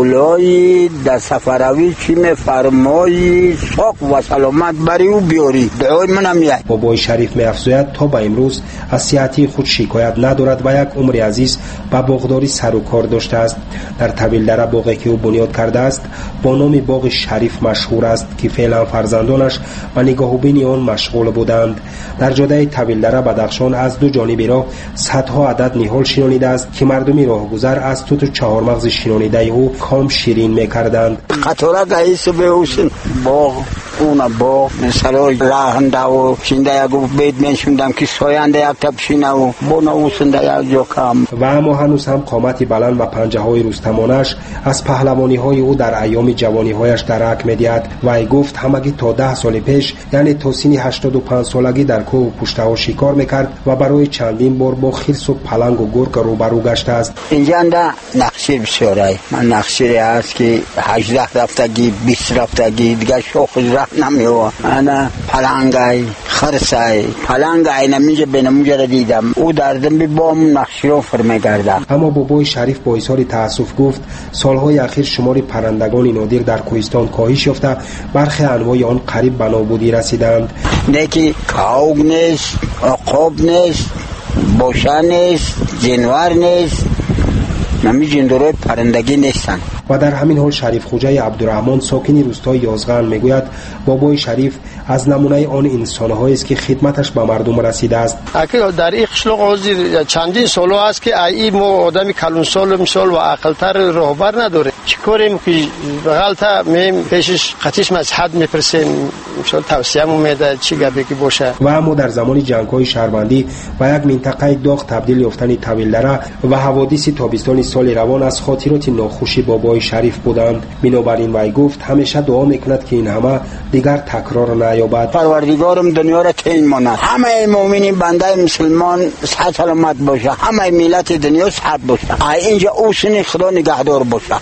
مولای در سفروی چی میفرمایی ساق و سلامت بری و بیاری دعای منم میاد. بابای شریف میافزاید تا به امروز از صحتی خود شکایت ندارد و یک عمر عزیز با باغداری سر و کار داشته است. در طویلدره باغی که او بنیاد کرده است با نام باغ شریف مشهور است که فعلا فرزندانش و نگاهبین آن مشغول بودند. در جاده طویلدره بدخشان از دو جانب راه صدها عدد نهال شنانیده است که مردمی راهگذر از تو چهار مغز شنانیده او کام شیرین میکردند. قطاره گهیس به اوشن باغ اون باغ مثلا راهنده و شنده یک بید میشوندم که ساینده یک تبشینه و بونه اوشنده یک جا کم. و اما هنوز هم قامتی بلند و پنجه های رستمانش از پهلوانی های او در ایام جوانی هایش درک میدهد. و ای گفت همگی تا ده سال پیش یعنی تا سن هشتاد و پنج سالگی در کوه و پشته ها شکار میکرد و برای چندین بار با خرس و پلنگ و گرگ روبرو گشته است. اینجا نقشیر بسیاره من نقشیری هست که هجده رفتگی بیست رفتگی دیگه شوخ رفت نمیوه. انا پلنگای خرسای پلنگای نمیجه بینموجه را دیدم او دردم بی بام نقشیرو فرمیگرده. اما بابای شریف با اظهار تاسف گفت سالهای اخیر شمار پرندگان نادر در کوهستان کاهش یافته، برخی انواع آن قریب به نابودی رسیدند. نیکی کاوگ نیست، عقاب نیست، بوشه نیست، جنور نیست، نمی جندورای پرندگی نیستن. و در همین حال شریف خوجه عبدالرحمن ساکن روستای یازغان میگوید بابای شریف از نمونه آن انسان‌هایی است که خدمتش به مردم رسیده است. اگر در این قشلاق حاضر چندین سال است که ای ما آدم کلون سال مثال و عقل‌تر راهبر نداره. چیکاریم که غلطه میم پیشش قطعش مصحت میپرسیم مثال توصیه‌مو میده چی گپی که باشه. و اما در زمان جنگ‌های شهروندی و یک منطقه داغ تبدیل یافتن طویلدره و حوادث تابستان سال روان از خاطرات ناخوشی بابای شریف بودند. بنابراین وی گفت همیشه دعا میکند که این همه دیگر تکرار نیابد. پروردگارم دنیا را تین ماند، همه مؤمنین بنده مسلمان صحت سلامت باشه، همه ملت دنیا صحت باشه، اینجا اوسن خدا نگهدار باشه.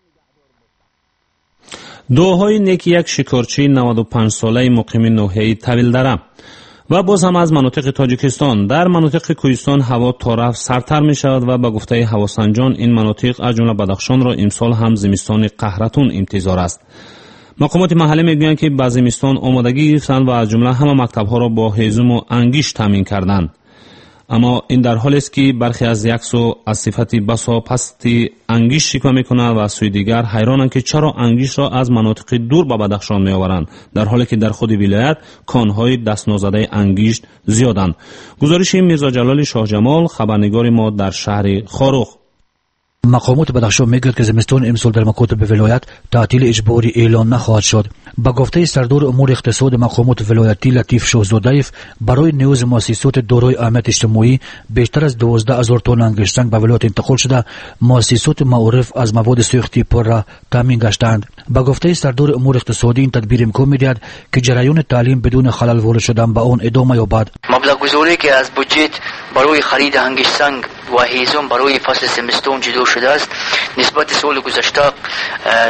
دعاهای نیک یک شکارچی نود و پنج ساله مقیم ناحیه طویلدره. و باز هم از مناطق تاجیکستان. در مناطق کوهستان هوا تا رفت سردتر می شود و به گفته هواسنجان این مناطق از جمله بدخشان را امسال هم زمستان قهرتون انتظار است. مقامات محلی میگویند که به زمستان آمادگی گرفتند و از جمله همه مکتب‌ها را با هیزم و انگیش تامین کردند. اما این در حالی است که برخی از یک سو از صفت بسا پستی انگیش شکوه میکنند و از سوی دیگر حیرانند که چرا انگیش را از مناطق دور به بدخشان میآورند، در حالی که در خود ولایت کانهای دست نازده انگیش زیادند. گزارش میرزا جلال شاه جمال، خبرنگار ما در شهر خاروخ. مقامات بدخشان میگوید که زمستان امسال در مکاتب ولایت تعطیل اجباری اعلان نخواهد شد. با گفته سردار امور اقتصاد مقامات ولایتی لطیف شاهزاده‌ایف، برای نیاز مؤسسات دارای اهمیت اجتماعی بیشتر از دوازده هزار تن انگشت سنگ به ولایت انتقال شده، مؤسسات معارف از مواد سوختی پر را تامین گشتند. با گفته سردار امور اقتصادی این تدبیر امکان می‌دهد که جریان تعلیم بدون خلل وارد شدن به آن ادامه یابد. مبلغ گذاری که از بودجت برای خرید انگشت سنگ و هیزم برای فصل زمستان جدا شده است نسبت سال گذشته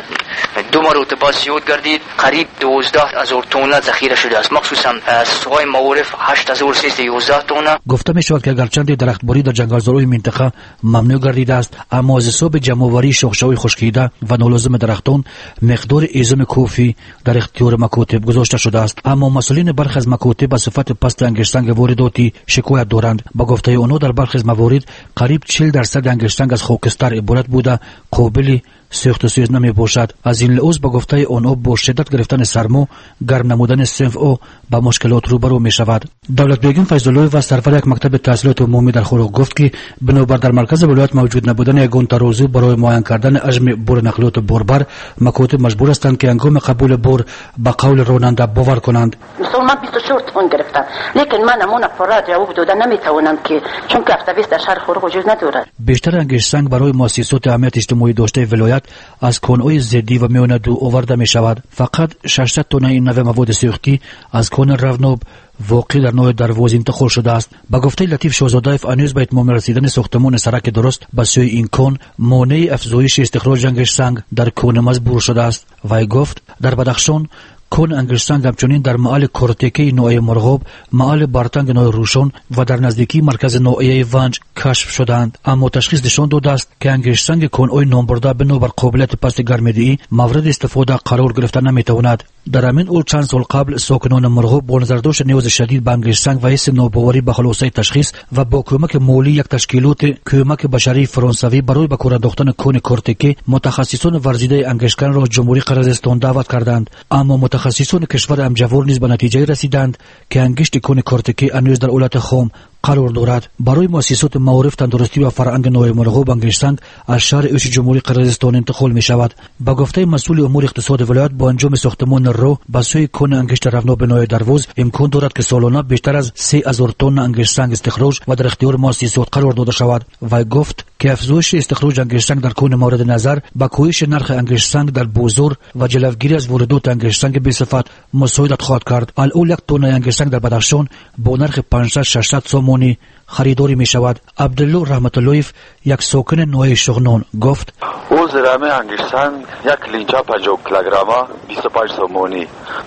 دو مرتبه زیاد گردید. قریب دوازده هزار تن ذخیره شده است، مخصوصا سوهای معارف هشت هزار و سیصد و یازده تن. گفته می شود که اگرچند درختباری در جنگلزارهای منطقه ممنوع گردیده است، اما از حساب جمع‌آوری شاخه‌های خشکیده و نالازم درختان مقدار ایزم کافی در اختیار مکاتب گذاشته شده است. اما مسئولین برخی از مکاتب به صفت پست انگشتنگ وارداتی شکایت دارند. با گفته آنها در برخی از موارد قریب چهل درصد انگشتنگ از خاکستر عبارت بوده قابل سوخت و سوز نمی باشد. از این لحاظ با گفته آنها با شدت گرفتن سرما، گرم نمودن صنف او با مشکلات روبرو می شود. دولت بیگم فیض‌الله و سرور یک مکتب تحصیلات عمومی در خرخ گفت که بنابر در مرکز ولایت موجود نبودن یگان ترازو برای معاین کردن حجم بار نقلیات باربر، مکاتب مجبور هستند که هنگام قبول بار به قول راننده باور کنند. مثلا من بیست و چهار تن گرفتم، لیکن من امون فراد جواب دادن نمیتوانم که چون که اکتیویست در شهر خرخ وجود ندارد. بیشتر انگشتنگ برای مؤسسات اهمیت اجتماعی داشته ولایت از کان‌های زدی و میان دو آورده می شود. فقط ششصد تن این نوع مواد سوختی از کان روناب واقع در نوع دروازه انتقال شده است. با گفته لطیف شاهزاده‌اف هنوز به اتمام رسیدن ساختمان سرک درست به سوی این کان مانع افزایش استخراج انگشتنگ در کان مزبور شده است. وی گفت در بدخشان کان انگشتنگ همچنین در محل کورتکه نوعه مرغاب، محل بارتنگ نوع روشن و در نزدیکی مرکز نوعه ونج کشف شدند. اما تشخیص نشان داده است که انگشتنگ کان‌های نامبرده بنابر قابلیت پست گرمایده‌ای مورد استفاده قرار گرفته نمیتواند. در همین اول چند سال قبل ساکنان مرغاب با نظر داشت نیاز شدید به انگشتنگ و حس ناباوری به خلاصه تشخیص و با کمک مالی یک تشکیلات کمک بشری فرانسوی برای به کار انداختن کان کورتکه متخصصان ورزیده انگشتنگ را جمهوری قرقیزستان دعوت کردند. اما متخصصان کشور امجوار نیز به نتیجه رسیدند که انگشت کان کورتکه هنوز در حالت خام قرار دارد. برای مؤسسات معارف تندرستی و فرهنگ نوع مرغاب انگشتنگ از شهر اوش جمهوری قرقیزستان انتقال می شود. با گفته مسئول امور اقتصاد ولایت با انجام ساختمان رو به سوی کان انگشت روناب نوع دروز امکان دارد که سالانه بیشتر از سه هزار تن انگشتنگ استخراج و در اختیار مؤسسات قرار داده شود. و گفت که افزایش استخراج انگشتنگ در کان مورد نظر با کاهش نرخ انگشتنگ در بازار و جلوگیری از واردات انگشتنگ بی صفت مساعدت خواهد کرد. الاول یک تن انگشتنگ در بدخشان با نرخ پانصد ششصد سومانی خریداری می شود. عبدالله رحمت اللهیف یک ساکن نوع شغنان گفت او زرمه انگشتنگ یک لینچه پنجاه کیلوگرم بیست و پنج سومانی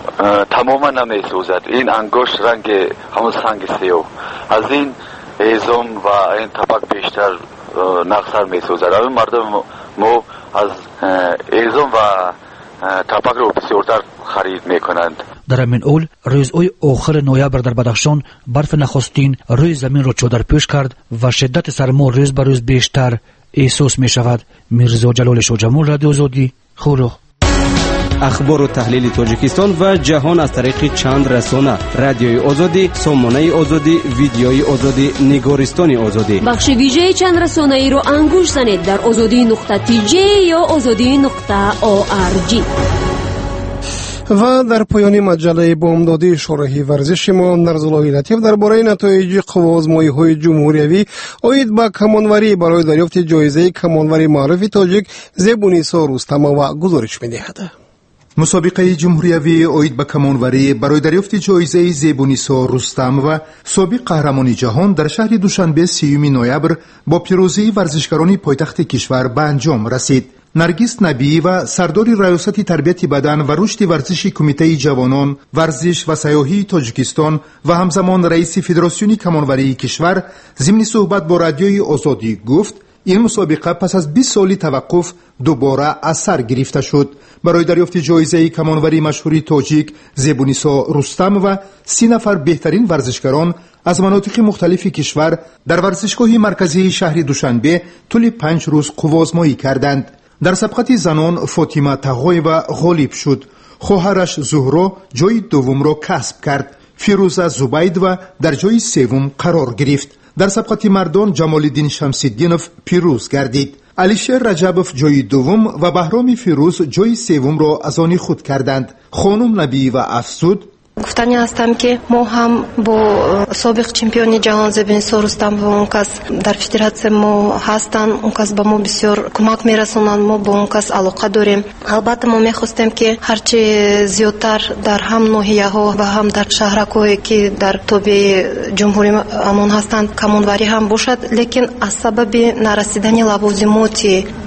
تماما نمی سوزد. این انگشت رنگ همون سنگ سیو از این ایزم و این طبق بیشتر نقصر می سوزد. همین مردم ما از ایزم و طبق رو بسیارتر خرید می کنند. در همین اول روزهای آخر نوامبر در بدخشان برف نخستین روی زمین را چادر پوش کرد و شدت سرما روز به روز بیشتر احساس می شود. میرزا جلال شاجمال، رادیو آزادی، خرخ. اخبار و تحلیل تاجیکستان و جهان از طریق چند رسانه: رادیوی آزادی، سامانه آزادی، ویدیوی آزادی، نگارستان آزادی. بخش ویژه چند رسانه ای رو انگوش زنید در آزادی نقطه تی جی یا آزادی نقطه او آر جی. و در پایان مجله بامدادی شورای ورزش ما نرزالله لطیف درباره نتایج قوازمایی‌های جمهوریوی اید به کمانوری برای دریافت جایزه کمانوری معروف تاجیک زیبونیسا رستمова گزارش می‌دهد. مسابقه جمهوریوی اید به کمانوری برای دریافت جایزه زیبونیسا رستمova سابق قهرمان جهان در شهر دوشنبه سیوم نوامبر با پیروزی ورزشکاران پایتخت کشور به انجام رسید. نرگس نبی و سردار ریاست تربیت بدن و رشد ورزشی کمیته جوانان ورزش و سیاحی تاجیکستان و همزمان رئیس فدراسیون کمانوری کشور ضمن صحبت با رادیوی آزادی گفت این مسابقه پس از بیست سالی توقف دوباره از سر گرفته شد. برای دریافت جایزه کمانوری مشهوری تاجیک زیبونیسا رستم و سی نفر بهترین ورزشکاران از مناطق مختلف کشور در ورزشگاه مرکزی شهر دوشنبه طول پنج روز قوازمایی کردند. در سبقت زنان فاطمه تغایبه غالب شد. خواهرش زهرا جای دوم را کسب کرد. فیروزه زبید و در جای سوم قرار گرفت. در سبقت مردان جمال الدین شمس‌الدینوف پیروز گردید. علیشیر رجبوف جای دوم و بهرام فیروز جای سوم را از آن خود کردند. خانم نبی و افزود گفتنی هستم که ما هم با سابق چمپیون جهان زیبونیسا رستم و اون کس در فدراسیون ما هستن، اون کس به ما بسیار کمک میرسونن، ما با اون کس علاقه داریم. البته ما میخواستیم که هرچی زیادتر در هم ناحیه ها و هم در شهرکایی که در تابع جمهوری امون هستند کمانوری هم باشد، لیکن از سبب نرسیدن لوازمات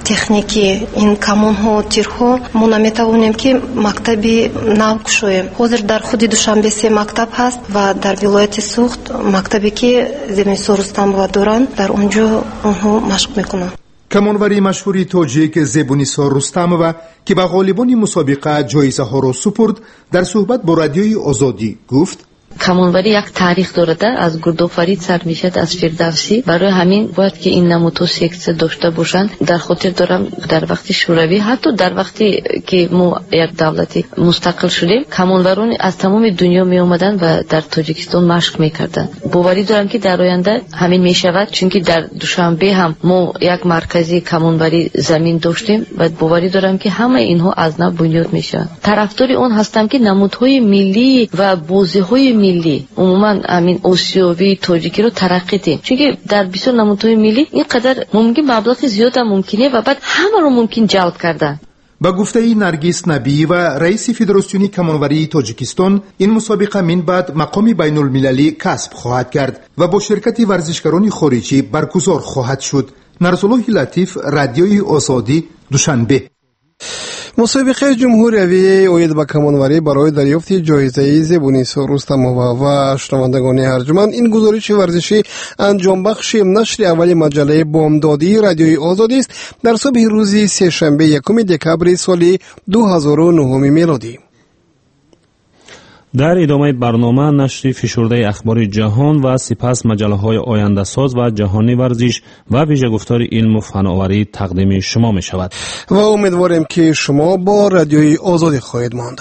техники ин камонҳо тирҳо мо наметавонем ки мактаби нав кушоем. ҳозир дар худи душанбе се мактаб ҳаст ва дар вилояти суғд мактабе ки Зебунисо Рустамова доранд, дар онҷо онҳо машқ мекунанд. камонвари машҳури тоҷик Зебунисо Рустамова ки ба ғолибони мусобиқа ҷоизаҳоро супурд, дар суҳбат бо радиои Озодӣ гуфт: камонвари як таърих дорад, аз Гурдофарид сар мешад, аз Фирдавсӣ. барои ҳамин бояд ки ин намудҳо секция дошта бошанд. дар хотир дорам дар вақти шӯравӣ, ҳатто дар вақте ки мо як давлати мустақил шудем, камонварони аз тамоми дунё меомаданд ва дар Тоҷикистон машқ мекарданд. боварӣ дорам ки дар оянда ҳамин мешавад, чунки дар Душанбе ҳам мо як маркази камонвари замин доштем ва боварӣ дорам ки ҳамаи инҳо аз нав бунёд мешаванд. тарафдори он ҳастам ки намудҳои миллӣ ва бозиҳои миллӣ, умуман амин осиёвӣ, тоҷикиро тараққӣ дем, чунки дар бисёр намудҳои миллӣ ин қадар мумкин маблағи зиёда мумкине ва баъд ҳамаро мумкин ҷалб кардан. ба гуфтаи Наргиз Набиева, раиси Федератсиони камонварии Тоҷикистон, ин мусобиқа минбаъд мақоми байнулмилалӣ касб хоҳад кард ва бо ширкати варзишгарони хориҷӣ баргузор хоҳад шуд. Нарзуллоҳи Латиф, радиои Озодӣ, Душанбе. мусобиқаи ҷумҳуриявӣ оид ба камонварӣ барои дарёфти ҷоизаи Зебунисо Рустамова ва шунавандагони арҷуманд, ин гузориши варзиши анҷомбахши нашри аввали маҷаллаи бомдодии радиои Озодист дар субҳи рӯзи сешанбе якуми декабри соли ду ҳазору нӯҳум мелодӣ. дар идомаи барнома нашри фишурдаи ахбори ҷаҳон ва сипас маҷаллаҳои ояндасоз ва ҷаҳонӣ варзиш ва вижагуфтори илму фановарӣ тақдими шумо мешавад ва умедворем ки шумо бо радиои Озодӣ хоҳед монд.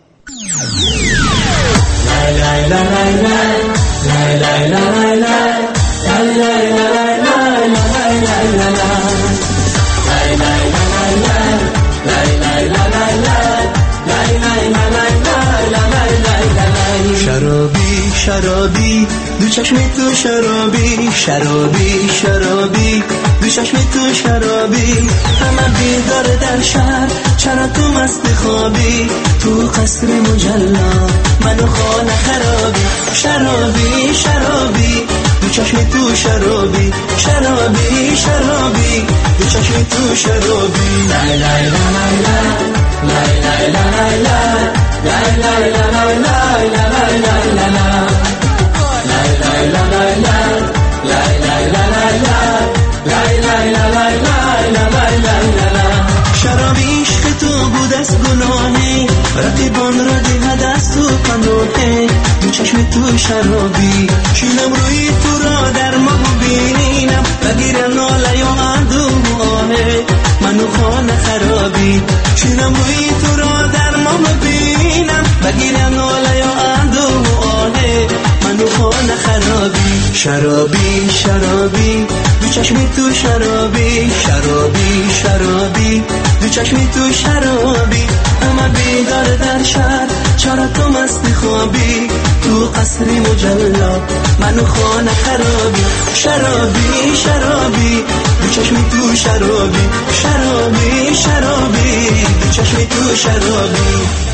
شرابی شرابی دو چشم تو شرابی شرابی شرابی دو چشم تو شرابی همه بیدار در شهر چرا تو مست خوابی تو قصر مجلا منو خانه خرابی شرابی شرابی دو چشم تو شرابی شرابی شرابی دو چشم تو شرابی لای لای لای لای لای لای لای لای لای لای لای شرابی عشق تو بود از گناهی رقیبان را دیهد از تو پناهی دو چشم تو شرابی شینم روی تو را در ماه بینینم بگیرم ناله یا اندو آهه منو خانه خرابی شینم روی تو را در ماه بینم بگیرم ناله یا اندو آهه منو خانه خرابی شرابی شرابی دو چشم تو شرابی شرابی شرابی دو چشم تو شرابی همه بیدار در شهر چرا تو مست خوابی تو قصری مجلا منو خانه خرابی شرابی شرابی دو چشم تو شرابی شرابی شرابی دو چشم تو شرابی